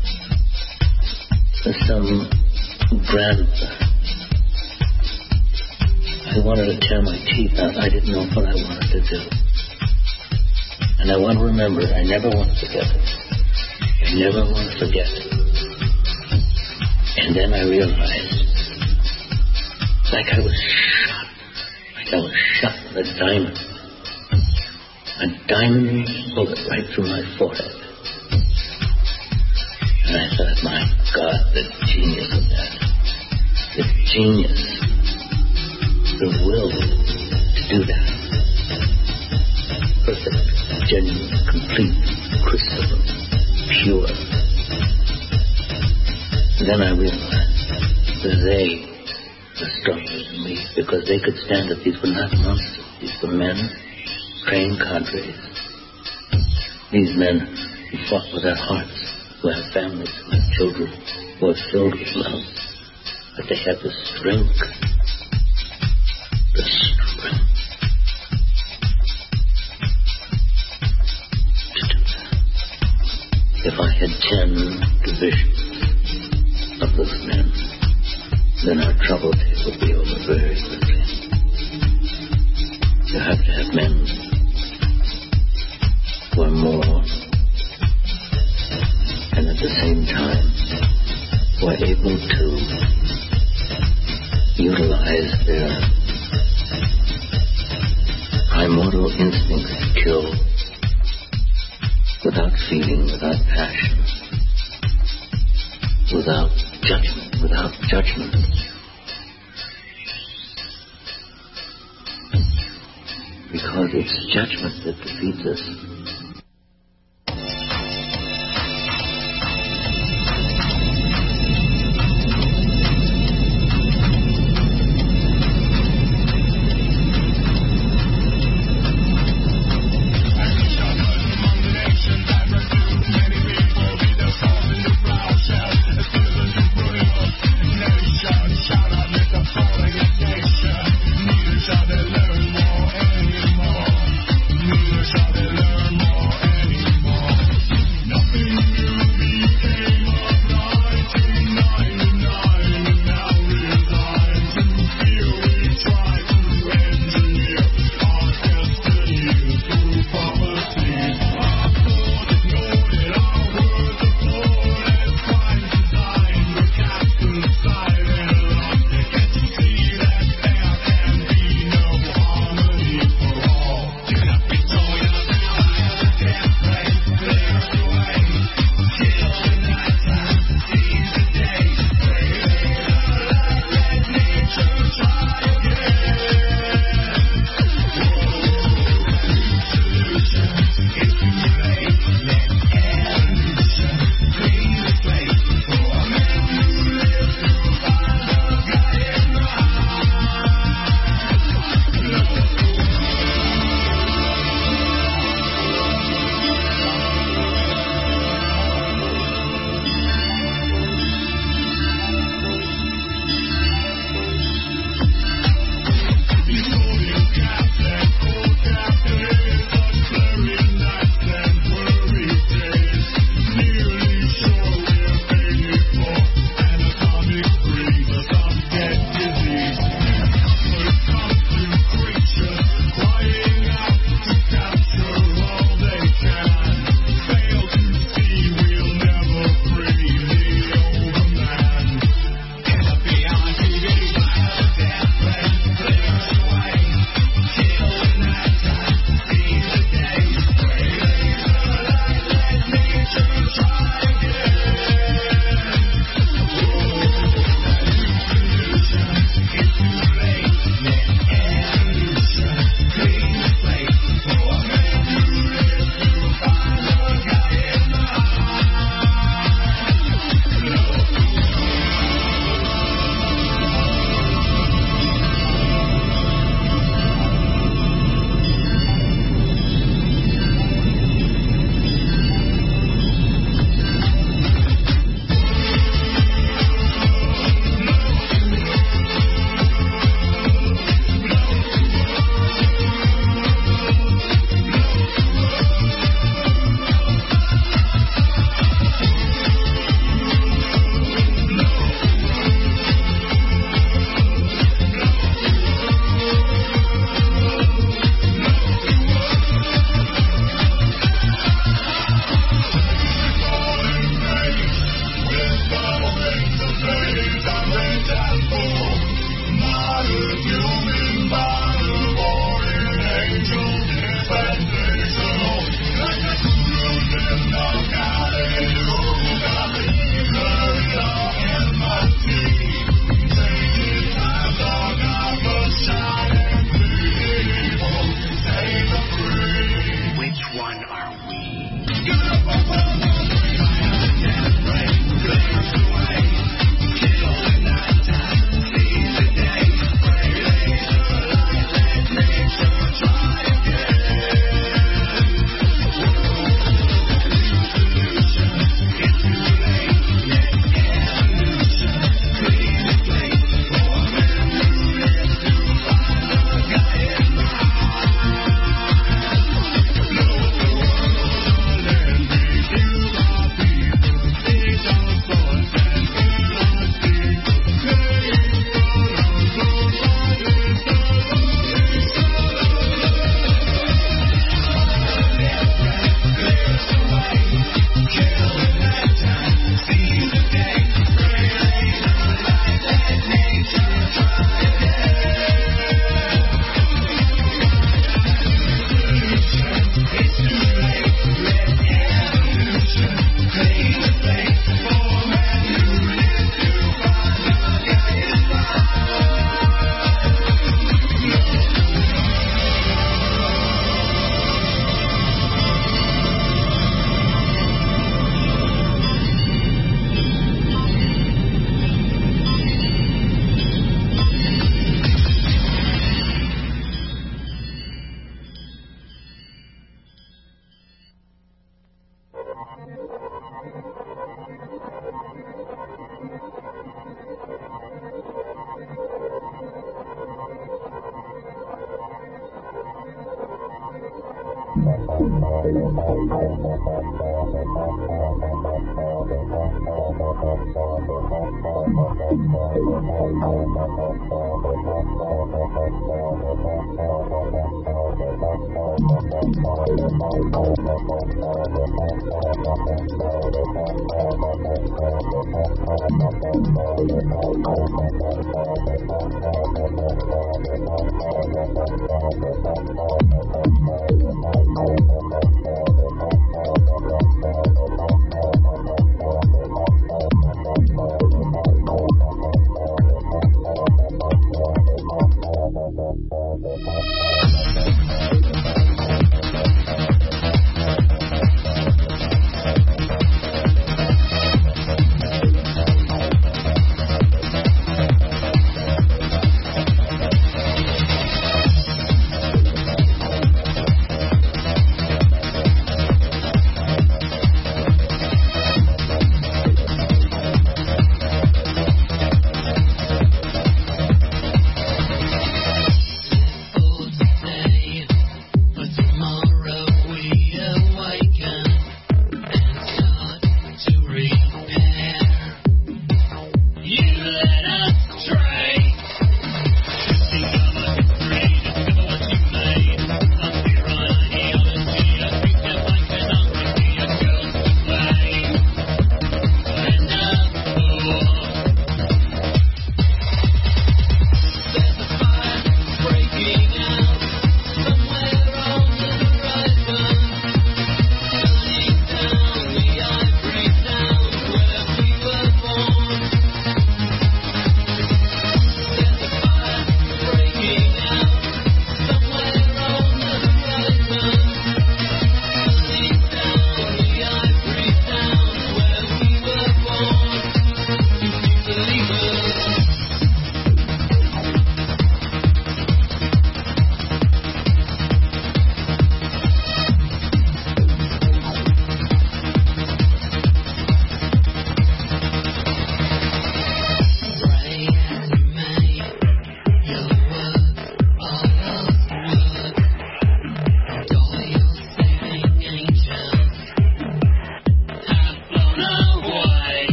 some grandmother. I wanted to tear my teeth out. I didn't know what I wanted to do. And I want to remember, I never want to forget it. I never want to forget it. And then I realized, like I was shot, like I was shot with a diamond. A diamond bullet right through my forehead. And I thought, my God, the genius of that. The genius. The will to do that. Perfect, genuine, complete, crystal, pure. And then I realized that they were stronger than me because they could stand it. These were not monsters. These were men, trained cadres. These men who fought with their hearts, who have families, who have children, who are filled with love. But they have the strength. The strength to do that. If I had ten divisions of those men, then our trouble would be over very quickly. You have to have men who are more, and at the same time, who are able to utilize their primordial instincts to kill without feeling, without passion, without judgment, without judgment. Because it's judgment that defeats us.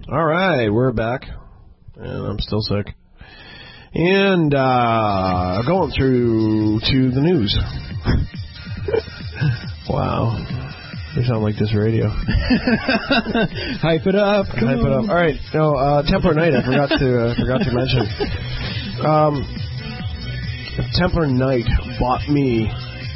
All right, we're back, and I'm still sick. And uh, going through to the news. Wow. We sound like this radio. Hype it up. Come Hype on. it up. All right. No, uh, Templar Knight, I forgot to uh, forgot to mention. Um, Templar Knight bought me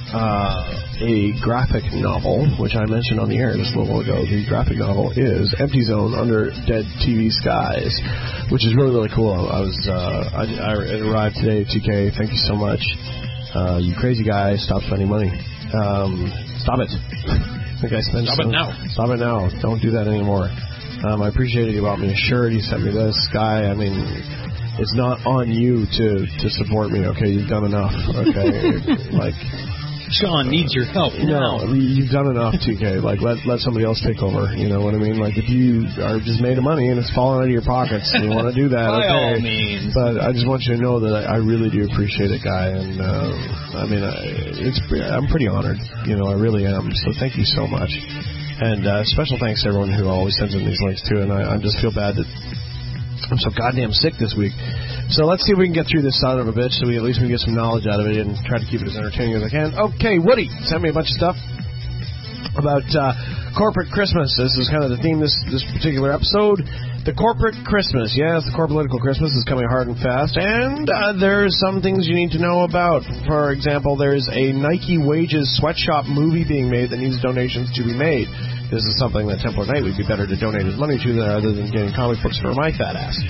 uh, a graphic novel, which I mentioned on the air just a little ago. The graphic novel is Empty Zone Under Dead T V Skies, which is really, really cool. I was uh, I, I, it arrived today, T K. Thank you so much. Uh, you crazy guy, stop spending money. Um, stop it. I think I spent Stop some, it now. Stop it now. Don't do that anymore. Um, I appreciated you bought me a shirt. You sent me this. Guy, I mean, it's not on you to, to support me, okay? You've done enough, okay? Like... Sean needs your help now. No, you've done enough, T K. Like, let let somebody else take over. You know what I mean? Like, if you are just made of money and it's falling out of your pockets, you want to do that, By okay. all means. But I just want you to know that I, I really do appreciate it, guy. And, uh, I mean, I, it's I'm pretty honored. You know, I really am. So thank you so much. And uh, special thanks to everyone who always sends in these links, too. And I, I just feel bad that I'm so goddamn sick this week. So let's see if we can get through this son of a bitch so we at least we can get some knowledge out of it and try to keep it as entertaining as I can. Okay, Woody sent me a bunch of stuff about uh, corporate Christmas. This is kind of the theme this this particular episode. The corporate Christmas. Yes, the corporate political Christmas is coming hard and fast. And uh, there's some things you need to know about. For example, there's a Nike Wages sweatshop movie being made that needs donations to be made. This is something that Templar Knight would be better to donate his money to rather than getting comic books for my fat ass.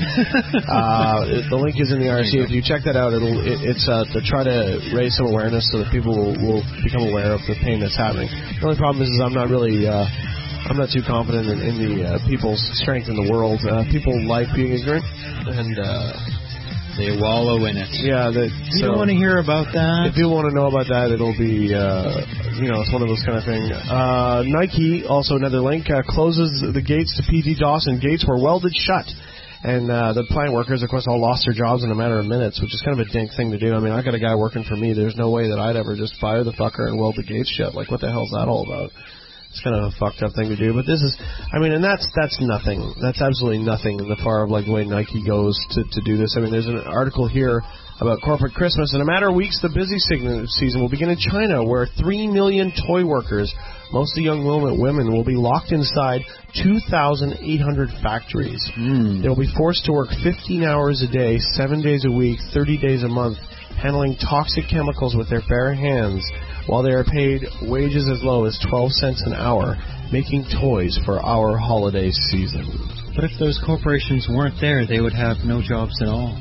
uh, the link is in the R C. If you check that out, it'll it, it's uh, to try to raise some awareness so that people will, will become aware of the pain that's happening. The only problem is, is I'm not really uh, I'm not too confident in, in the uh, people's strength in the world. Uh, people like being ignorant, and uh, they wallow in it. Yeah, that, you so don't want to hear about that. If people want to know about that, it'll be, uh, you know, it's one of those kind of things. Uh, Nike, also another link, uh, closes the gates to P T Dawson. Gates were welded shut. And uh, the plant workers, of course, all lost their jobs in a matter of minutes, which is kind of a dink thing to do. I mean, I got a guy working for me. There's no way that I'd ever just fire the fucker and weld the gates shut. Like, what the hell's that all about? It's kind of a fucked up thing to do, but this is, I mean, and that's that's nothing. That's absolutely nothing in the far of like the way Nike goes to, to do this. I mean, there's an article here about corporate Christmas. In a matter of weeks, the busy season will begin in China, where three million toy workers, mostly young women, will be locked inside two thousand eight hundred factories. Mm. They will be forced to work fifteen hours a day, seven days a week, thirty days a month, handling toxic chemicals with their bare hands, while they are paid wages as low as twelve cents an hour, making toys for our holiday season. But if those corporations weren't there, they would have no jobs at all.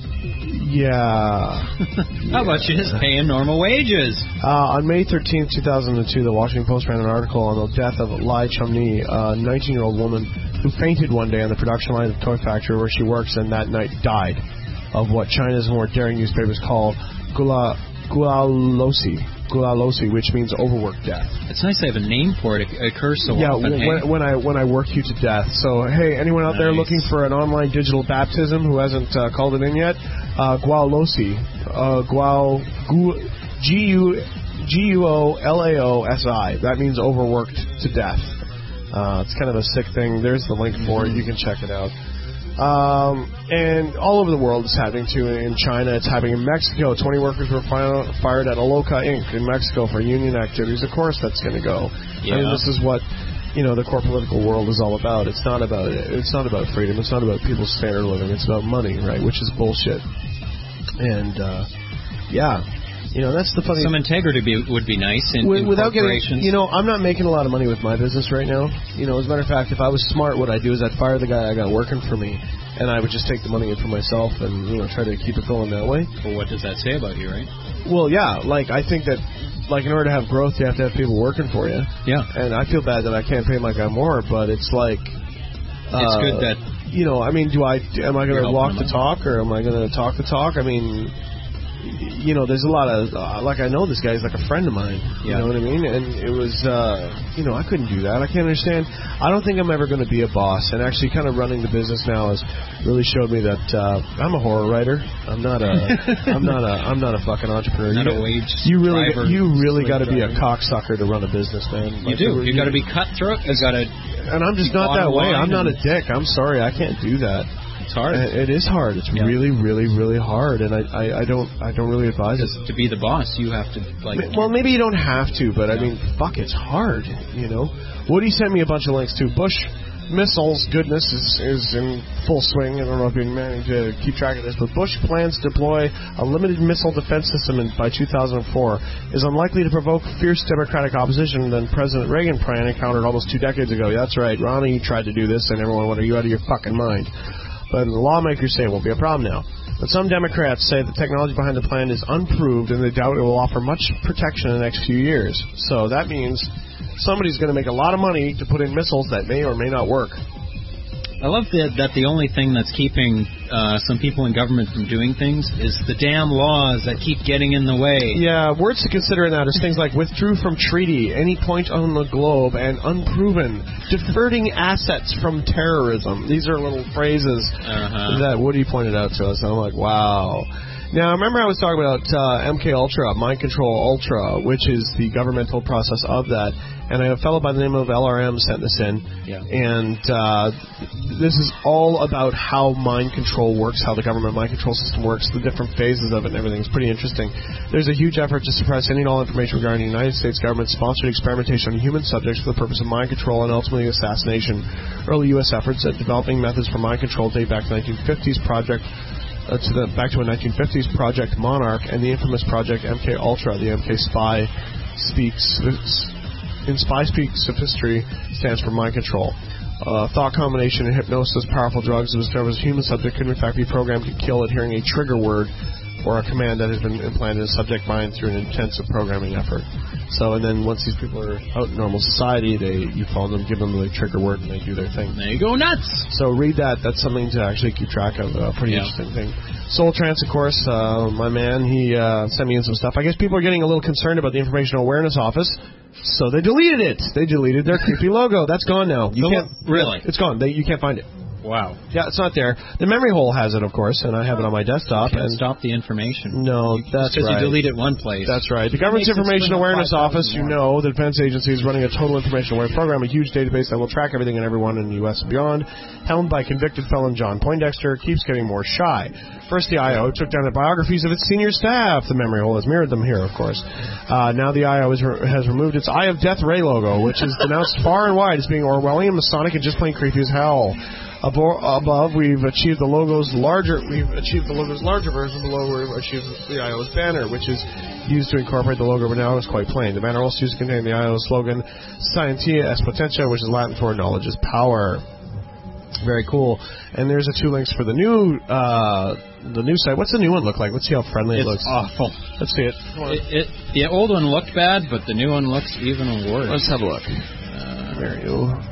Yeah. How about you just pay them normal wages? Uh, on May thirteenth, two thousand two, the Washington Post ran an article on the death of Lai Chum-ni, a nineteen-year-old woman who fainted one day on the production line of the toy factory where she works and that night died of what China's more daring newspapers call gula, gulalosi. Gulalosi, which means overworked death. It's nice to have a name for it. It occurs so yeah, often. when, hey? when I when I work you to death. So hey, anyone out there Nice. looking for an online digital baptism who hasn't uh, called it in yet? Uh, Gualosi, uh, Gual, gu, G U G U O L A O S I. That means overworked to death. Uh, it's kind of a sick thing. There's the link for it. You can check it out. Um, and all over the world it's happening too. In China, it's happening in Mexico. twenty workers were fi- fired at Aloca Incorporated in Mexico for union activities. Of course that's going to go. Yeah. I mean, this is what, you know, the core political world is all about. It's not about it's not about freedom. It's not about people's standard of living. It's about money, right? Which is bullshit. And uh, yeah, you know, that's the funny. Some integrity be, would be nice in, With, in without getting, corporations. you know, I'm not making a lot of money with my business right now. You know, as a matter of fact, if I was smart, what I'd do is I'd fire the guy I got working for me, and I would just take the money in for myself and, you know, try to keep it going that way. Well, what does that say about you, right? Well, yeah, like I think that, like in order to have growth, you have to have people working for you. Yeah. And I feel bad that I can't pay my guy more, but it's like, uh, It's good that you know, I mean, do I am I going You're to walk helping the them talk or am I going to talk the talk? I mean, you know, there's a lot of uh, like I know this guy's like a friend of mine. You Yeah. know what I mean? And it was, uh, you know, I couldn't do that. I can't understand. I don't think I'm ever going to be a boss. And actually, kind of running the business now has really showed me that uh, I'm a horror writer. I'm not a, I'm not a, I'm not a fucking entrepreneur. Not you, a wage You really, driver, you really got to be a slave cocksucker to run a business, man. you Like, do. You got to be cutthroat. You got to And I'm just not that way. I'm not a dick. I'm sorry. I can't do that. It's hard. It is hard. It's yeah. really, really, really hard, and I, I, I don't, I don't really advise it. To be the boss, you have to like. Well, maybe you don't have to, but yeah. I mean, fuck, it's hard. You know, Woody sent me a bunch of links to Bush missiles. Goodness is is in full swing. I don't know if you're managing to keep track of this, but Bush plans to deploy a limited missile defense system in, by two thousand four. Is unlikely to provoke fierce Democratic opposition than President Reagan plan encountered almost two decades ago. Yeah, that's right. Ronnie tried to do this, and everyone went, "Are you out of your fucking mind?" But the lawmakers say it won't be a problem now. But some Democrats say the technology behind the plan is unproved and they doubt it will offer much protection in the next few years. So that means somebody's going to make a lot of money to put in missiles that may or may not work. I love that, that the only thing that's keeping uh, some people in government from doing things is the damn laws that keep getting in the way. Yeah, words to consider in that is things like withdrew from treaty, any point on the globe, and unproven, diverting assets from terrorism. These are little phrases uh-huh. that Woody pointed out to us, and I'm like, wow. Now, remember I was talking about uh, M K Ultra, Mind Control Ultra, which is the governmental process of that. And a fellow by the name of L R M sent this in. Yeah. And uh, this is all about how mind control works, how the government mind control system works, the different phases of it and everything. It's pretty interesting. There's a huge effort to suppress any and all information regarding the United States government-sponsored experimentation on human subjects for the purpose of mind control and ultimately assassination. Early U S efforts at developing methods for mind control date back to the nineteen fifties project. Uh, to the back to a nineteen fifties Project Monarch and the infamous Project M K Ultra. The M K Spy speaks in Spy Speak Sophistry stands for mind control. Uh, thought combination and hypnosis, powerful drugs. It was discovered as a human subject could in fact be programmed to kill at hearing a trigger word or a command that has been implanted in the subject mind through an intensive programming effort. So, and then once these people are out in normal society, they you phone them, give them the trigger word, and they do their thing. There you go, nuts! So read that. That's something to actually keep track of. A pretty yeah. interesting thing. Soul Trance, of course, uh, my man, he uh, sent me in some stuff. I guess people are getting a little concerned about the Information Awareness Office, so they deleted it. They deleted their creepy logo. That's gone now. You can't really. It's gone. They, you can't find it. Wow. Yeah, it's not there. The memory hole has it, of course, and I have it on my desktop. You can't and stop the information. No, that's because right. you delete it one place. That's right. The Government's Information Awareness Office, you know, the Defense Agency is running a total information awareness program, a huge database that will track everything and everyone in the U S and beyond. Helmed by convicted felon John Poindexter, keeps getting more shy. First, the I O took down the biographies of its senior staff. The memory hole has mirrored them here, of course. Uh, now the I O is re- has removed its Eye of Death Ray logo, which is denounced far and wide as being Orwellian, Masonic, and just plain creepy as hell. Above, we've achieved the logo's larger. We've achieved the logo's larger version. Below, we've achieved the I O's banner, which is used to incorporate the logo, but now it's quite plain. The banner also used to contain the I O slogan "Scientia est potentia," which is Latin for "Knowledge is power." Very cool. And there's the two links for the new uh, the new site. What's the new one look like? Let's see how friendly it's it looks. It's awful. Let's see it. it, it. The old one looked bad, but the new one looks even worse. Let's have a look. Uh, there you go.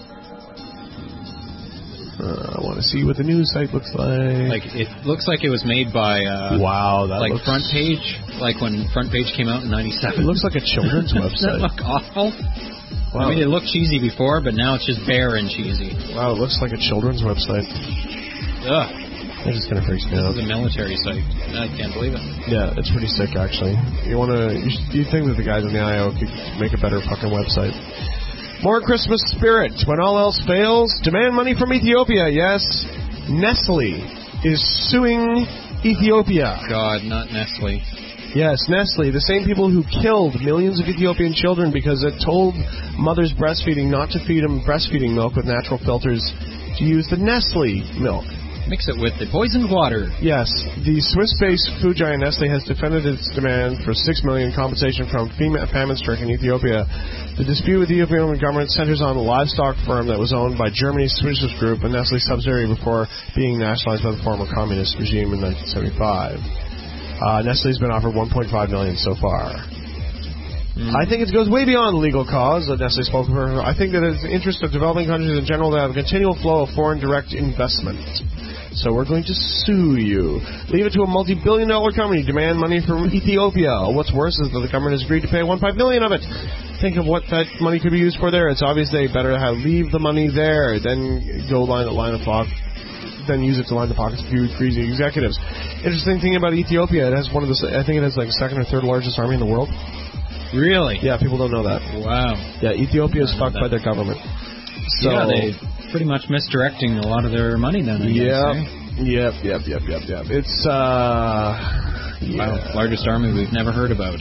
Uh, I want to see what the news site looks like. Like it looks like it was made by uh, wow, that like looks... Front Page, like when Front Page came out in ninety-seven. It looks like a children's website. Doesn't that look awful? Wow. I mean, it looked cheesy before, but now it's just bare and cheesy. Wow, it looks like a children's website. Ugh. That just kind of freaks me out. This is a military site. I can't believe it. Yeah, it's pretty sick, actually. You want to? You, you think that the guys in the I O could make a better fucking website? More Christmas spirit. When all else fails, demand money from Ethiopia. Yes, Nestle is suing Ethiopia. God, not Nestle. Yes, Nestle, the same people who killed millions of Ethiopian children because it told mothers breastfeeding not to feed them breastfeeding milk with natural filters, to use the Nestle milk. Mix it with the poisoned water. Yes, the Swiss-based food giant Nestle has defended its demand for six million dollars compensation from famine-stricken Ethiopia. The dispute with the Ethiopian government centers on a livestock firm that was owned by Germany's Swiss Group, a Nestle subsidiary before being nationalized by the former communist regime in nineteen seventy-five. Uh, Nestle's been offered one point five million dollars so far. Mm. I think it goes way beyond the legal cause, a Nestle spokesperson. I think that it's the interest of developing countries in general to have a continual flow of foreign direct investment. So we're going to sue you. Leave it to a multi-billion dollar company. Demand money from Ethiopia. What's worse is that the government has agreed to pay one point five million dollars of it. Think of what that money could be used for there. It's obvious they better have leave the money there, then go line a line of talk. Then use it to line the pockets of few crazy executives. Interesting thing about Ethiopia, it has one of the, I think it has like the second or third largest army in the world. Really? Yeah, people don't know that. Wow. Yeah, Ethiopia is fucked by their government. So, yeah, they pretty much misdirecting a lot of their money then, I yep, guess. Eh? Yep, yep, yep, yep, yep. It's, uh... Yeah. Wow, largest army we've never heard about.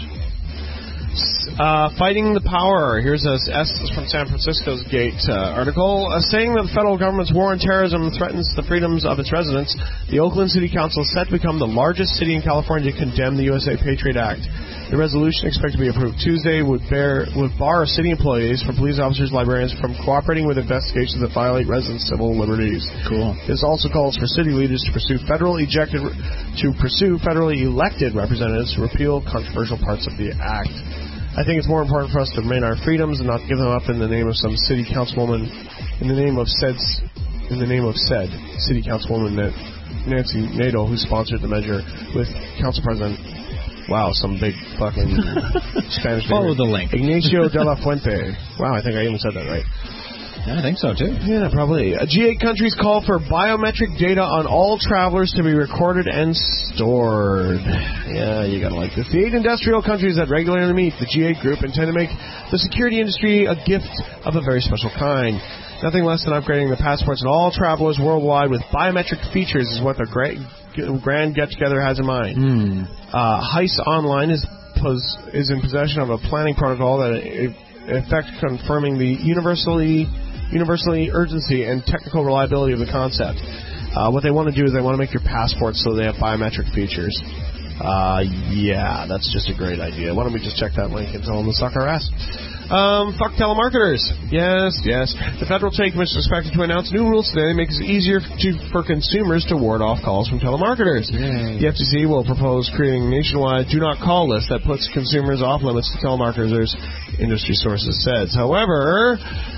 Uh, fighting the power. Here's a S from San Francisco's Gate uh, article uh, saying that the federal government's war on terrorism threatens the freedoms of its residents. The Oakland City Council is set to become the largest city in California to condemn the U S A Patriot Act. The resolution, expected to be approved Tuesday, would, bear, would bar city employees, from police officers, librarians, from cooperating with investigations that violate residents' civil liberties. Cool. This also calls for city leaders to pursue federal ejected to pursue federally elected representatives to repeal controversial parts of the act. I think it's more important for us to remain our freedoms and not give them up in the name of some city councilwoman, in the name of said, in the name of said city councilwoman Nancy Nato, who sponsored the measure with Council President. Wow, some big fucking Spanish name. Follow the link. Ignacio de la Fuente. Wow, I think I even said that right. Yeah, I think so, too. Yeah, probably. Uh, G eight countries call for biometric data on all travelers to be recorded and stored. Yeah, you gotta like this. The eight industrial countries that regularly meet the G eight group intend to make the security industry a gift of a very special kind. Nothing less than upgrading the passports of all travelers worldwide with biometric features is what the great, grand get-together has in mind. Mm. Uh, Heist Online is, pos- is in possession of a planning protocol that in effect confirming the universally universally urgency and technical reliability of the concept. Uh, what they want to do is they want to make your passport so they have biometric features. Uh, yeah, that's just a great idea. Why don't we just check that link and tell them to suck our ass? Um, fuck telemarketers. Yes, yes. The Federal Trade Commission is expected to announce new rules today that make it easier to, for consumers to ward off calls from telemarketers. Yay. The F T C will propose creating a nationwide do-not-call list that puts consumers off limits to telemarketers, industry sources says. However,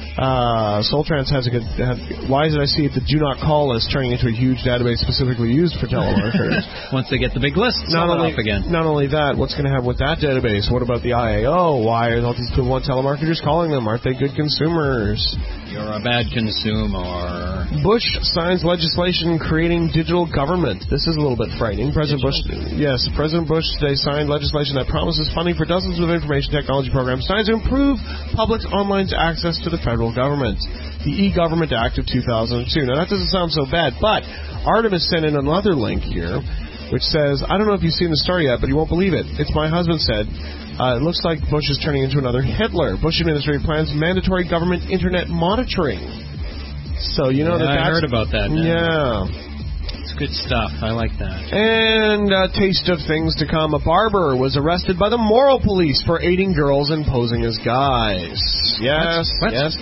Uh, Soltrans has a good... Have, why did I see it, the do not call list turning into a huge database specifically used for telemarketers? Once they get the big list, not only, off again. Not only that, what's going to happen with that database? What about the I A O? Why are all these people want telemarketers calling them? Aren't they good consumers? You're a bad consumer. Bush signs legislation creating digital government. This is a little bit frightening. President Bush, yes, President Bush today signed legislation that promises funding for dozens of information technology programs designed to improve public's online access to the federal government. The E-Government Act of two thousand two. Now, that doesn't sound so bad, but Artemis sent in another link here, which says, I don't know if you've seen the story yet, but you won't believe it. It's my husband said, uh, it looks like Bush is turning into another Hitler. Bush administration plans mandatory government internet monitoring. So, you know yeah, that that's... I heard about that. Man. Yeah. It's good stuff. I like that. And a taste of things to come. A barber was arrested by the moral police for aiding girls and posing as guys. Yes, what? What? yes.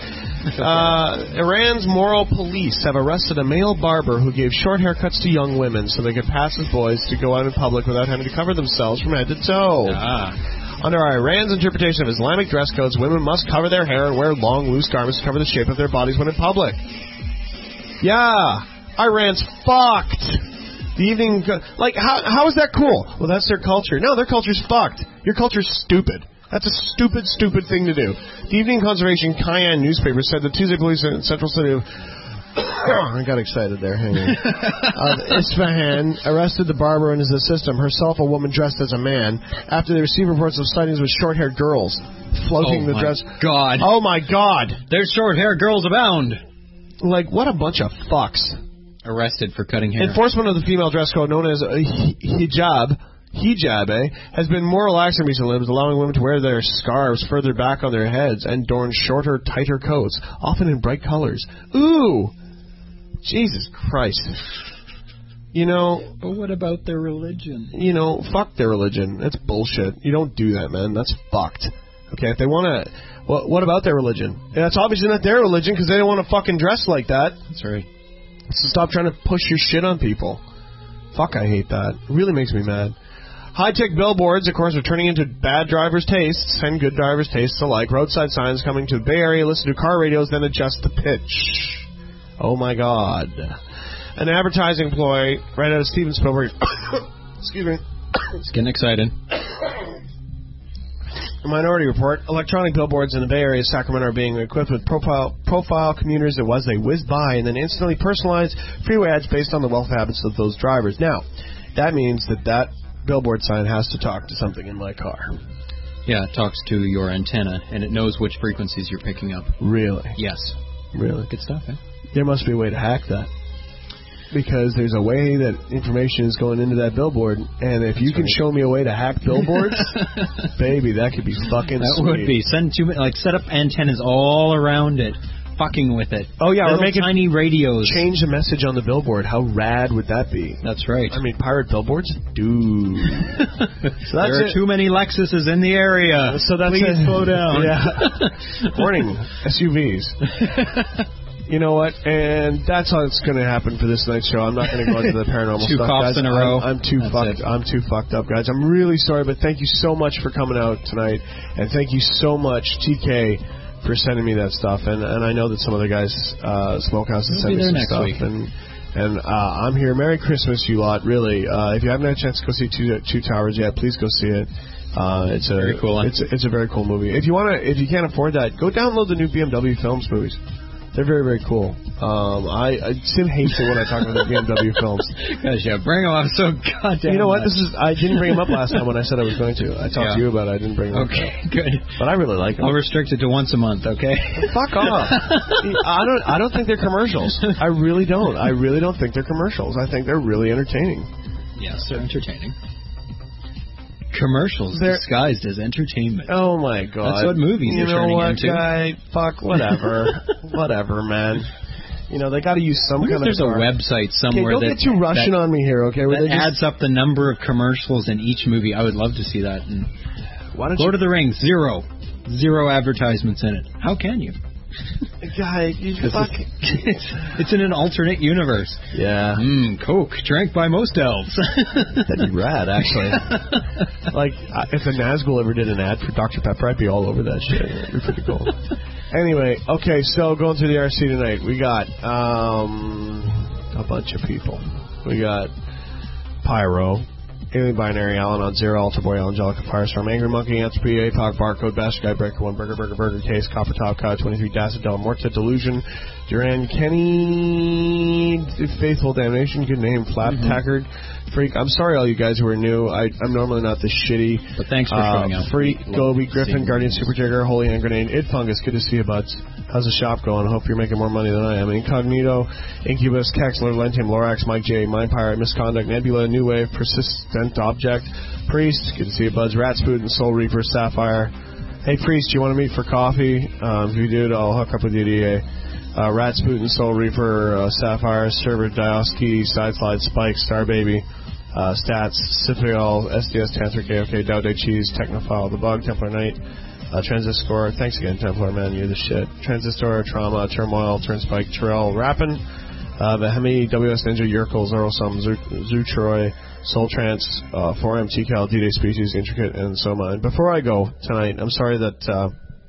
Uh, Iran's moral police have arrested a male barber who gave short haircuts to young women so they could pass as boys to go out in public without having to cover themselves from head to toe. Ah. Under Iran's interpretation of Islamic dress codes, women must cover their hair and wear long, loose garments to cover the shape of their bodies when in public. Yeah, Iran's fucked. The evening, like, how how is that cool? Well, that's their culture. No, their culture's fucked. Your culture's stupid. That's a stupid, stupid thing to do. The Evening Conservation Cayenne newspaper said the Tuesday police in central city of I got excited there. Hang on. uh, Isfahan arrested the barber and his assistant, herself a woman dressed as a man, after they received reports of sightings with short-haired girls floating oh the dress. God. Oh my God! There's short-haired girls abound. Like, what a bunch of fucks. Arrested for cutting hair. Enforcement of the female dress code, known as a hijab, hijab, eh, has been more relaxed in recent years, allowing women to wear their scarves further back on their heads and adorn shorter, tighter coats, often in bright colors. Ooh! Jesus Christ. You know... But what about their religion? You know, fuck their religion. That's bullshit. You don't do that, man. That's fucked. Okay, if they want to... Well, what about their religion? And that's obviously not their religion because they don't want to fucking dress like that. That's right. So stop trying to push your shit on people. Fuck, I hate that. It really makes me mad. High-tech billboards, of course, are turning into bad drivers' tastes and good drivers' tastes alike. Roadside signs coming to the Bay Area, listen to car radios, then adjust the pitch. Oh, my God. An advertising ploy right out of Steven Spielberg. Excuse me. It's getting excited. A Minority Report. Electronic billboards in the Bay Area, Sacramento, are being equipped with profile profile commuters that as they whiz by and then instantly personalize freeway ads based on the wealth habits of those drivers. Now, that means that that billboard sign has to talk to something in my car. Yeah, it talks to your antenna, and it knows which frequencies you're picking up. Really? Yes. Really? Good stuff, eh? There must be a way to hack that. Because there's a way that information is going into that billboard, and if you That's can right. show me a way to hack billboards, baby, that could be fucking That sweet. would be. Send two, like, set up antennas all around it, fucking with it. Oh, yeah, Little or make it tiny radios. Change the message on the billboard. How rad would that be? That's right. I mean, pirate billboards? Dude. So that's there are it. too many Lexuses in the area. So that's Please it. slow down. Yeah. Warning, S U Vs. You know what? And that's how it's going to happen for this night's show. I'm not going to go into the paranormal Two stuff, coughs guys. in a row. I'm, I'm too That's fucked. it. I'm too fucked up, guys. I'm really sorry, but thank you so much for coming out tonight, and thank you so much, T K, for sending me that stuff. And and I know that some other guys, uh, Smokehouse, has We'll sent be me there some next stuff. week. And and uh, I'm here. Merry Christmas, you lot. Really, uh, if you haven't had a chance to go see Two, Two Towers yet, please go see it. Uh, it's a Very cool, huh? It's a, it's a very cool movie. If you want to, if you can't afford that, go download the new B M W Films movies. They're very, very cool. Um, I, I Sim hates it when I talk about the B M W films. Gosh, yeah, bring them up so goddamn You know what? much. This is I didn't bring them up last time when I said I was going to. I talked to Yeah. you about it. I didn't bring them Okay, up. good. But I really like them. I'll restrict it to once a month, okay? Fuck off. I don't. I don't think they're commercials. I really don't. I really don't think they're commercials. I think they're really entertaining. Yes, they're entertaining. Commercials They're- disguised as entertainment. Oh my god. That's what movies you are know turning what, into. Guy? Fuck. Whatever. Whatever, man. You know they got to use some I wonder kind if there's of. a car. website Okay, somewhere don't that, get too Russian that, on me here, okay? Where that they just, adds up the number of commercials in each movie. I would love to see that. And why don't Lord you, of the Rings, zero. Zero advertisements in it. How can you? guy? You 'Cause fuck. it's, it's in an alternate universe. Yeah. Mmm, Coke, drank by most elves. That'd be rad, actually. Like, uh, if the Nazgul ever did an ad for Doctor Pepper, I'd be all over that shit. It'd be pretty cool. Anyway, okay, so going through the R C tonight, we got um, a bunch of people. We got Pyro, Alien Binary, Alan on Zero, Alter Boy, Angelica Firestorm, Angry Monkey, Anthropy, A P O C, Barcode, Bastard Guy, Breaker one, Burger, Burger, Burger, Case, Copper Top, Cow twenty-three, Dacid, Del Morta, Delusion, Duran, Kenny, Faithful Damnation, good name, Flap, mm-hmm. Tackard, Freak. I'm sorry, all you guys who are new. I, I'm normally not this shitty. But thanks for uh, showing up. Freak, Gobi, Griffin, Seeing Guardian, Super Jigger, Holy Hand Grenade, Id Fungus. Good to see you, buds. How's the shop going? I hope you're making more money than I am. Incognito, Incubus, Kex, Lord Lentium, Lorax, Mike J, Mind Pirate, Misconduct, Nebula, New Wave, Persistent Object, Priest. Good to see you, buds. Ratspoot and Soul Reaper, Sapphire. Hey, Priest, do you want to meet for coffee? Um, if you do, I'll hook up with you, D A. Uh, Ratspoot and Soul Reaper, uh, Sapphire, Server, Dioski, Sideslide, Spike, Star Baby, uh, Stats, Cypriol, S D S, Tantric, A O K, Dow Day Cheese, Technophile, The Bug, Templar Knight, uh, Transistor. Thanks again, Templar, man. You're the shit. Transistor, Trauma, Turmoil, Turnspike, Terrell, Rappin', uh, Bahemi, W S Ninja, Yerkel, Zerosum, Zutroy, Soul Trance, uh, four M, T C A L, D-Day Species, Intricate, and so on. Before I go tonight, I'm sorry that, uh,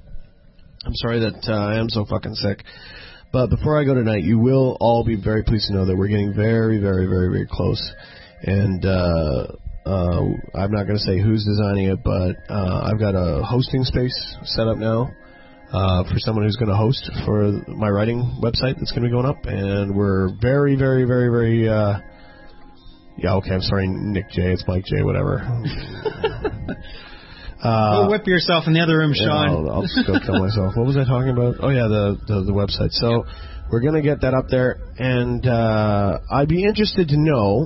I'm sorry that uh, I am so fucking sick. But before I go tonight, you will all be very pleased to know that we're getting very, very, very, very close. And uh, uh, I'm not going to say who's designing it, but uh, I've got a hosting space set up now uh, for someone who's going to host for my writing website that's going to be going up. And we're very, very, very, very... Uh, yeah, okay, I'm sorry, Nick J. It's Mike J. Whatever. Uh, Go whip yourself in the other room, Sean. Yeah, I'll, I'll just go kill myself. What was I talking about? Oh, yeah, the, the, the website. So we're going to get that up there, and uh, I'd be interested to know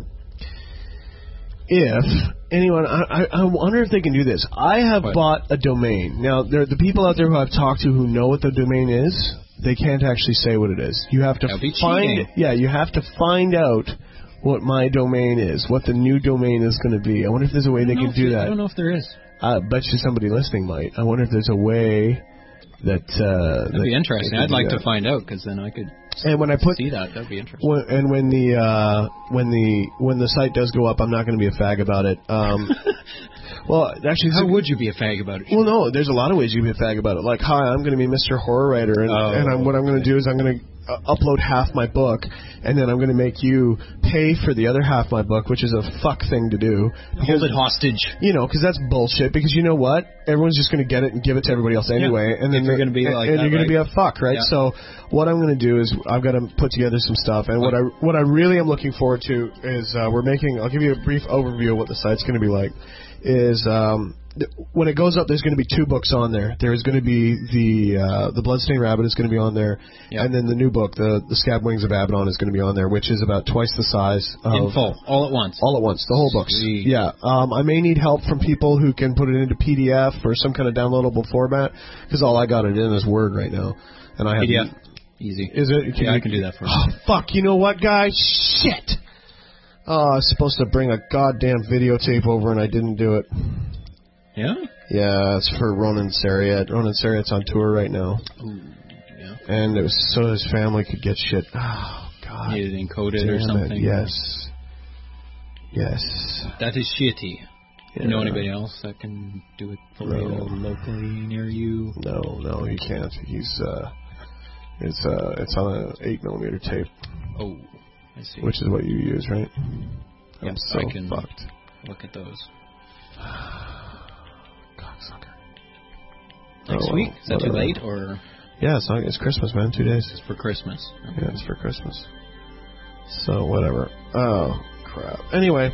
if anyone... I, I, I wonder if they can do this. I have what? bought a domain. Now, there are the people out there who I've talked to who know what the domain is. They can't actually say what it is. You have to That'd be find... cheating. Yeah, you have to find out what my domain is, what the new domain is going to be. I wonder if there's a way they can do that. I don't know if there is. I bet you somebody listening might. I wonder if there's a way that... Uh, That'd be that interesting. they can I'd like do to that. find out, because then I could And when I put... see that. That'd be interesting. When, and when the uh, when the when the site does go up, I'm not going to be a fag about it. Um, well, actually, How it's a- would you be a fag about it? Well, no, there's a lot of ways you can be a fag about it. Like, hi, I'm going to be Mister Horror Writer, and, Oh, and I'm, what I'm going to do is I'm going to uh, upload half my book, and then I'm going to make you pay for the other half of my book, which is a fuck thing to do. Hold it hostage. You know, because that's bullshit. Because you know what? Everyone's just going to get it and give it to everybody else anyway. Yeah. And then If you're they're- gonna be and, like and that, you're going to be right? a fuck, right? Yeah. So what I'm going to do is I've got to put together some stuff. And what I what I really am looking forward to is uh, we're making. I'll give you a brief overview of what the site's going to be like. Is um, th- when it goes up, there's going to be two books on there. There is going to be the uh, the Bloodstained Rabbit is going to be on there, Yep. and then the new book, the the Scab Wings of Abaddon, is going to be on there, which is about twice the size of In full, all at once. all at once, the whole books. Sweet. Yeah, um, I may need help from people who can put it into P D F or some kind of downloadable format, because all I got it in is Word right now, and I have P D F, easy. Is it? Can yeah, you, I can do that for you. Oh, fuck! You know what, guys? Shit! Oh, I was supposed to bring a goddamn videotape over, and I didn't do it. Yeah? Yeah, it's for Ronan Sariat. Ronan Sariat's on tour right now. Ooh, yeah. And it was so his family could get shit. Oh, God. Need it encoded Damn or something. It. Yes. Yes. That is shitty. Yeah. You know anybody else that can do it for No. you locally near you? No, no, he can't. He's, uh, it's, uh, it's on an eight millimeter tape, Oh, I see. which is what you use, right? Yep, I'm so I can fucked. look at those. Cocksucker. Next Oh, well, week? Is that too whatever. late or Yeah, it's, not, it's Christmas, man. Two days. it's for Christmas? Okay. Yeah, it's for Christmas. So, whatever. Oh, crap. Anyway.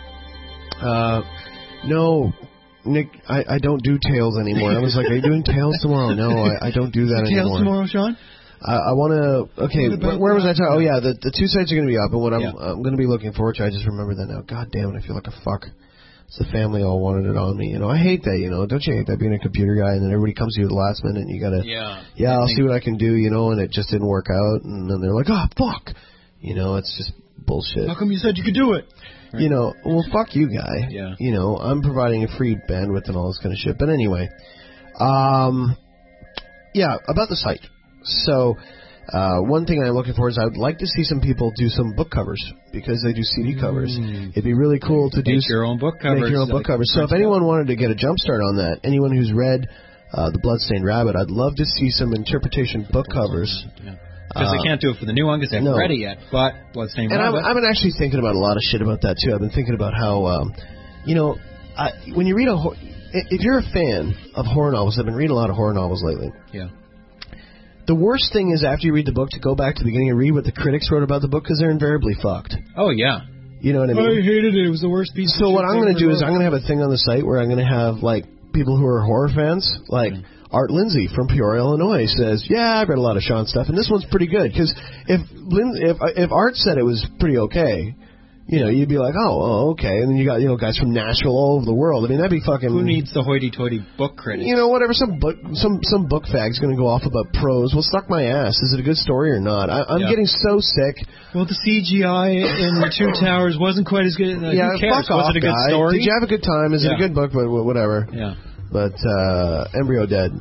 Uh, no, Nick, I, I don't do Tales anymore. I was like, are you doing Tales tomorrow? No, I, I don't do that anymore. Tales tomorrow, Sean? I, I want to. Okay, where, where was I talking? Oh yeah, the the two sites are going to be up, and what I'm Yeah. I'm going to be looking forward to. I just remember that now. God damn it, I feel like a fuck. It's the family all wanted it on me. You know, I hate that. You know, don't you hate that being a computer guy and then everybody comes to you at the last minute and you gotta. Yeah. Yeah, I'll I see what I can do. You know, and it just didn't work out, and then they're like, oh fuck. You know, it's just bullshit. How come you said you could do it? Right. You know, well, fuck you, guy. Yeah. You know, I'm providing a free bandwidth and all this kind of shit. But anyway, um, yeah, about the site. So, uh, one thing I'm looking for is I would like to see some people do some book covers because they do C D covers. Mm. It'd be really cool to do Make your own book covers. Make your own book like covers. So if anyone wanted to get a jump start on that, anyone who's read uh, The Bloodstained Rabbit, I'd love to see some interpretation book covers. Yeah. Because they Uh, can't do it for the new one because they haven't no. read it yet. But Bloodstained And I've, Rabbit. I've been actually thinking about a lot of shit about that too. I've been thinking about how, um, you know, I, when you read a, hor- if you're a fan of horror novels, I've been reading a lot of horror novels lately. Yeah. The worst thing is after you read the book to go back to the beginning and read what the critics wrote about the book because they're invariably fucked. Oh, yeah. You know what I mean? hated it. It was the worst piece So what I'm going to do is I'm going to have a thing on the site where I'm going to have like people who are horror fans, like Mm. Art Lindsay from Peoria, Illinois, says, "Yeah, I've read a lot of Sean stuff, and this one's pretty good." Because if Lin- if if Art said it was pretty okay, you know, you'd be like, "Oh, oh, okay." And then you got you know guys from Nashville all over the world. I mean, that'd be fucking. Who needs the hoity-toity book critics? You know, whatever. Some book, some some book fag's going to go off about prose. Well, suck my ass. Is it a good story or not? I, I'm Yeah. getting so sick. Well, the C G I in the Two Towers wasn't quite as good. Like, yeah, who cares? fuck off, Was it a good guy. story? Did you have a good time? Is Yeah. it a good book? But whatever. Yeah. But uh, Embryo Dead.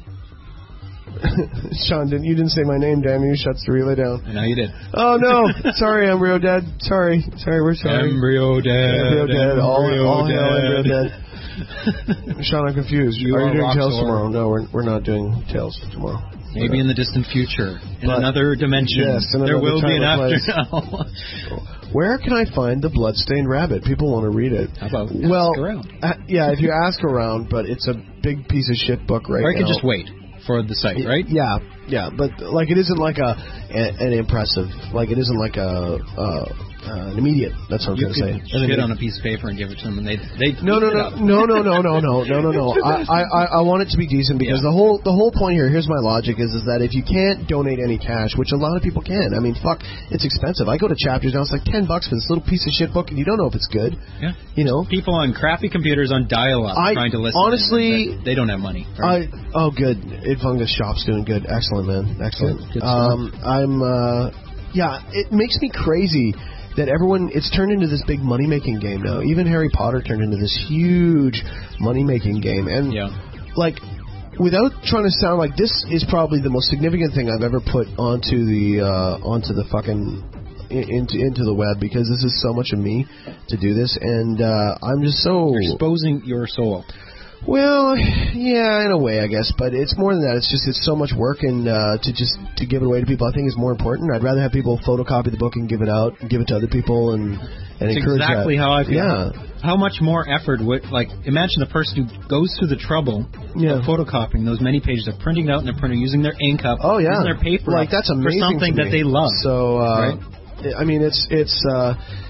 Sean, didn't you didn't say my name? Damn you! Shuts the relay down. I know you did. Oh no! Sorry, Embryo Dead. Sorry, sorry. We're sorry. Embryo dead. Embryo Dead. All, Embryo all dead. hail Embryo Dead. Sean, I'm confused. You are are you doing Tales Roxor. tomorrow? No, we're we're not doing Tales tomorrow. Maybe in the distant future, in But- another dimension, Yes, in there another will be an time and after place. now. Where can I find the Bloodstained Rabbit? People want to read it. How about well, ask around? Uh, yeah, if you ask around, but it's a big piece of shit book right Or I now. could just wait for the site, right? Yeah, yeah, but like it isn't like a, a an impressive, like it isn't like a uh, uh, an immediate. That's what I'm You going to could say. shit on a piece of paper and give it to them, and they they No, no, eat it no, up. no, no, no, no, no, no, no, no. I, I, I- I want it to be decent because Yeah. the whole, the whole point here. Here's my logic: is, is that if you can't donate any cash, which a lot of people can. I mean, fuck, it's expensive. I go to Chapters now; it's like ten bucks for this little piece of shit book, and you don't know if it's good. Yeah. You know. People on crappy computers on dial-up I- trying to listen. honestly- and they don't have money. Right? I oh good. Idfungus Shop's doing good. Excellent, man. Excellent. Good, good um, I'm uh, yeah. It makes me crazy that everyone. It's turned into this big money making game now. Even Harry Potter turned into this huge money making game, and yeah. like. Without trying to sound like this is probably the most significant thing I've ever put onto the uh, onto the fucking in- into into the web because this is so much of me to do this, and uh, I'm just so You're exposing your soul. well, yeah, in a way, I guess, but it's more than that. It's just it's so much work, and uh, to just to give it away to people, I think is more important. I'd rather have people photocopy the book and give it out, and give it to other people, and and It's encourage exactly that. how I feel. Yeah, How much more effort would, like, imagine the person who goes through the trouble Yeah. of photocopying those many pages, of printing it out in their printer, using their ink up, oh yeah, using their paper like up that's amazing for something to that me. they love. So, uh, right? I mean, it's it's uh,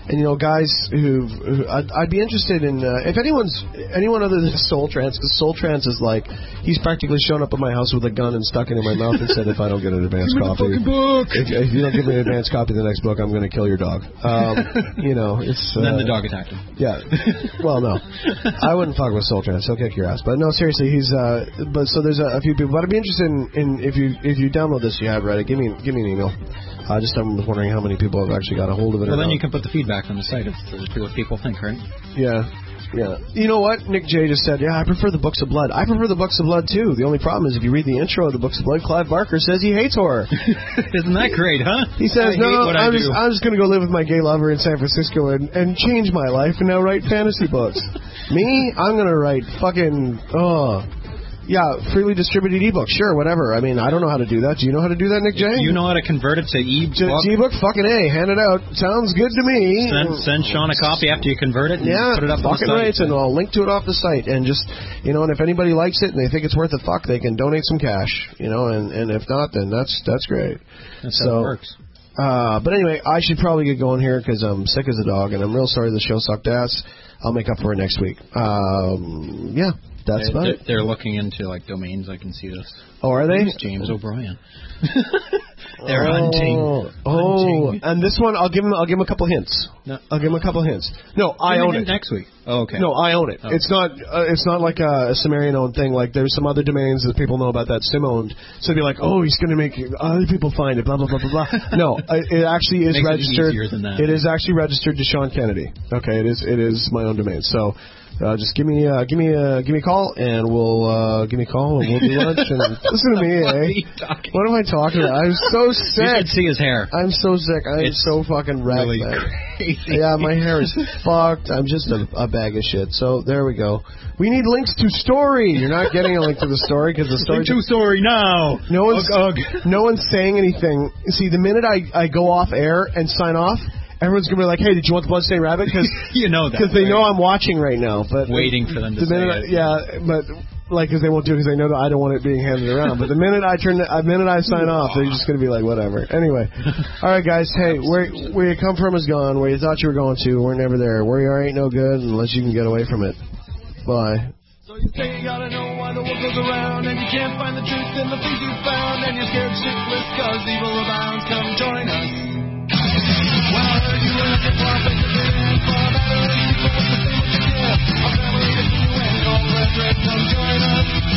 and you know, guys who, who I'd, I'd be interested in uh, if anyone's anyone other than Soul Trance, because Soul Trance is like he's practically shown up at my house with a gun and stuck it in my mouth and said, if I don't get an advance copy, if, if you don't give me an advance copy of the next book, I'm going to kill your dog. Um, you know, it's uh, and then the dog attacked him. Yeah. Well, no, I wouldn't fuck with Soul Trance. He'll kick your ass. But no, seriously, he's. Uh, but so there's a, a few people. But I'd be interested in, in if you if you download this, you have read it. Give me give me an email. I uh, just I'm wondering how many people have actually got a hold of it. Well, or then not. you can put the feedback on the site of what people think, right? Yeah. Yeah. You know what? Nick J just said, yeah, I prefer the Books of Blood. I prefer the Books of Blood, too. The only problem is if you read the intro of the Books of Blood, Clive Barker says he hates horror. Isn't that great, huh? He says, I no, hate what I'm, I just, do. I'm just going to go live with my gay lover in San Francisco and, and change my life and now write fantasy books. Me? I'm going to write fucking, oh... Yeah, freely distributed ebook. Sure, whatever. I mean, I don't know how to do that. Do you know how to do that, Nick J? You know how to convert it to e-book? To e-book? Fucking A. Hand it out. Sounds good to me. Send, send Sean a copy after you convert it and yeah, put it up on the fucking site. right, and I'll link to it off the site. And just, you know, and if anybody likes it and they think it's worth a fuck, they can donate some cash. You know, and, and if not, then that's that's great. That's so, how it works. Uh, but anyway, I should probably get going here because I'm sick as a dog, and I'm real sorry the show sucked ass. I'll make up for it next week. Um, yeah. That's they're, fine. They're, they're looking into like domains. I can see this. Oh, are they? Who's James O'Brien. They're oh, hunting. Oh, hunting. and this one, I'll give him. I'll give him a couple hints. No. I'll give him a couple hints. No, I own it next week. Oh, okay. No, I own it. Oh. It's not. Uh, it's not like a, a Sumerian owned thing. Like there's some other domains that people know about that Sim owned. So they're like, oh, he's going to make other people find it. Blah blah blah blah blah. No, it actually is Makes registered. It easier than that. It is actually registered to Sean Kennedy. Okay, it is. It is my own domain. So. Uh, just give me, uh, give me, uh, give me a call, and we'll uh, give me a call, and we'll do lunch. And listen to me, what eh? Are you talking what am I talking about? I'm so sick. You should see his hair. I'm so sick. I'm It's so fucking wrecked. really man. crazy. Yeah, my hair is fucked. I'm just a, a bag of shit. So there we go. We need links to story. You're not getting a link to the story because the story. Link to story now. No one's, ugh, ugh. no one's saying anything. See, the minute I, I go off air and sign off, everyone's gonna be like, "Hey, did you want the Bloodstained Rabbit?" Because you know that because they right? know I'm watching right now. But waiting for them to the say minute I, it. yeah, but like because they won't do it because they know that I don't want it being handed around. But the minute I turn, the the minute I sign off, they're just gonna be like, "Whatever." Anyway, all right, guys. Hey, where where you come from is gone. Where you thought you were going to, we're never there. Where you are ain't no good unless you can get away from it. Bye. So you say you gotta know why the world goes around, and you can't find the truth in the things you found, and you're scared shitless cause evil abounds. Come join us. Well, I heard you were looking for a place to fit in, for a better people to say what you give. Our family is you and all the rest, come join us.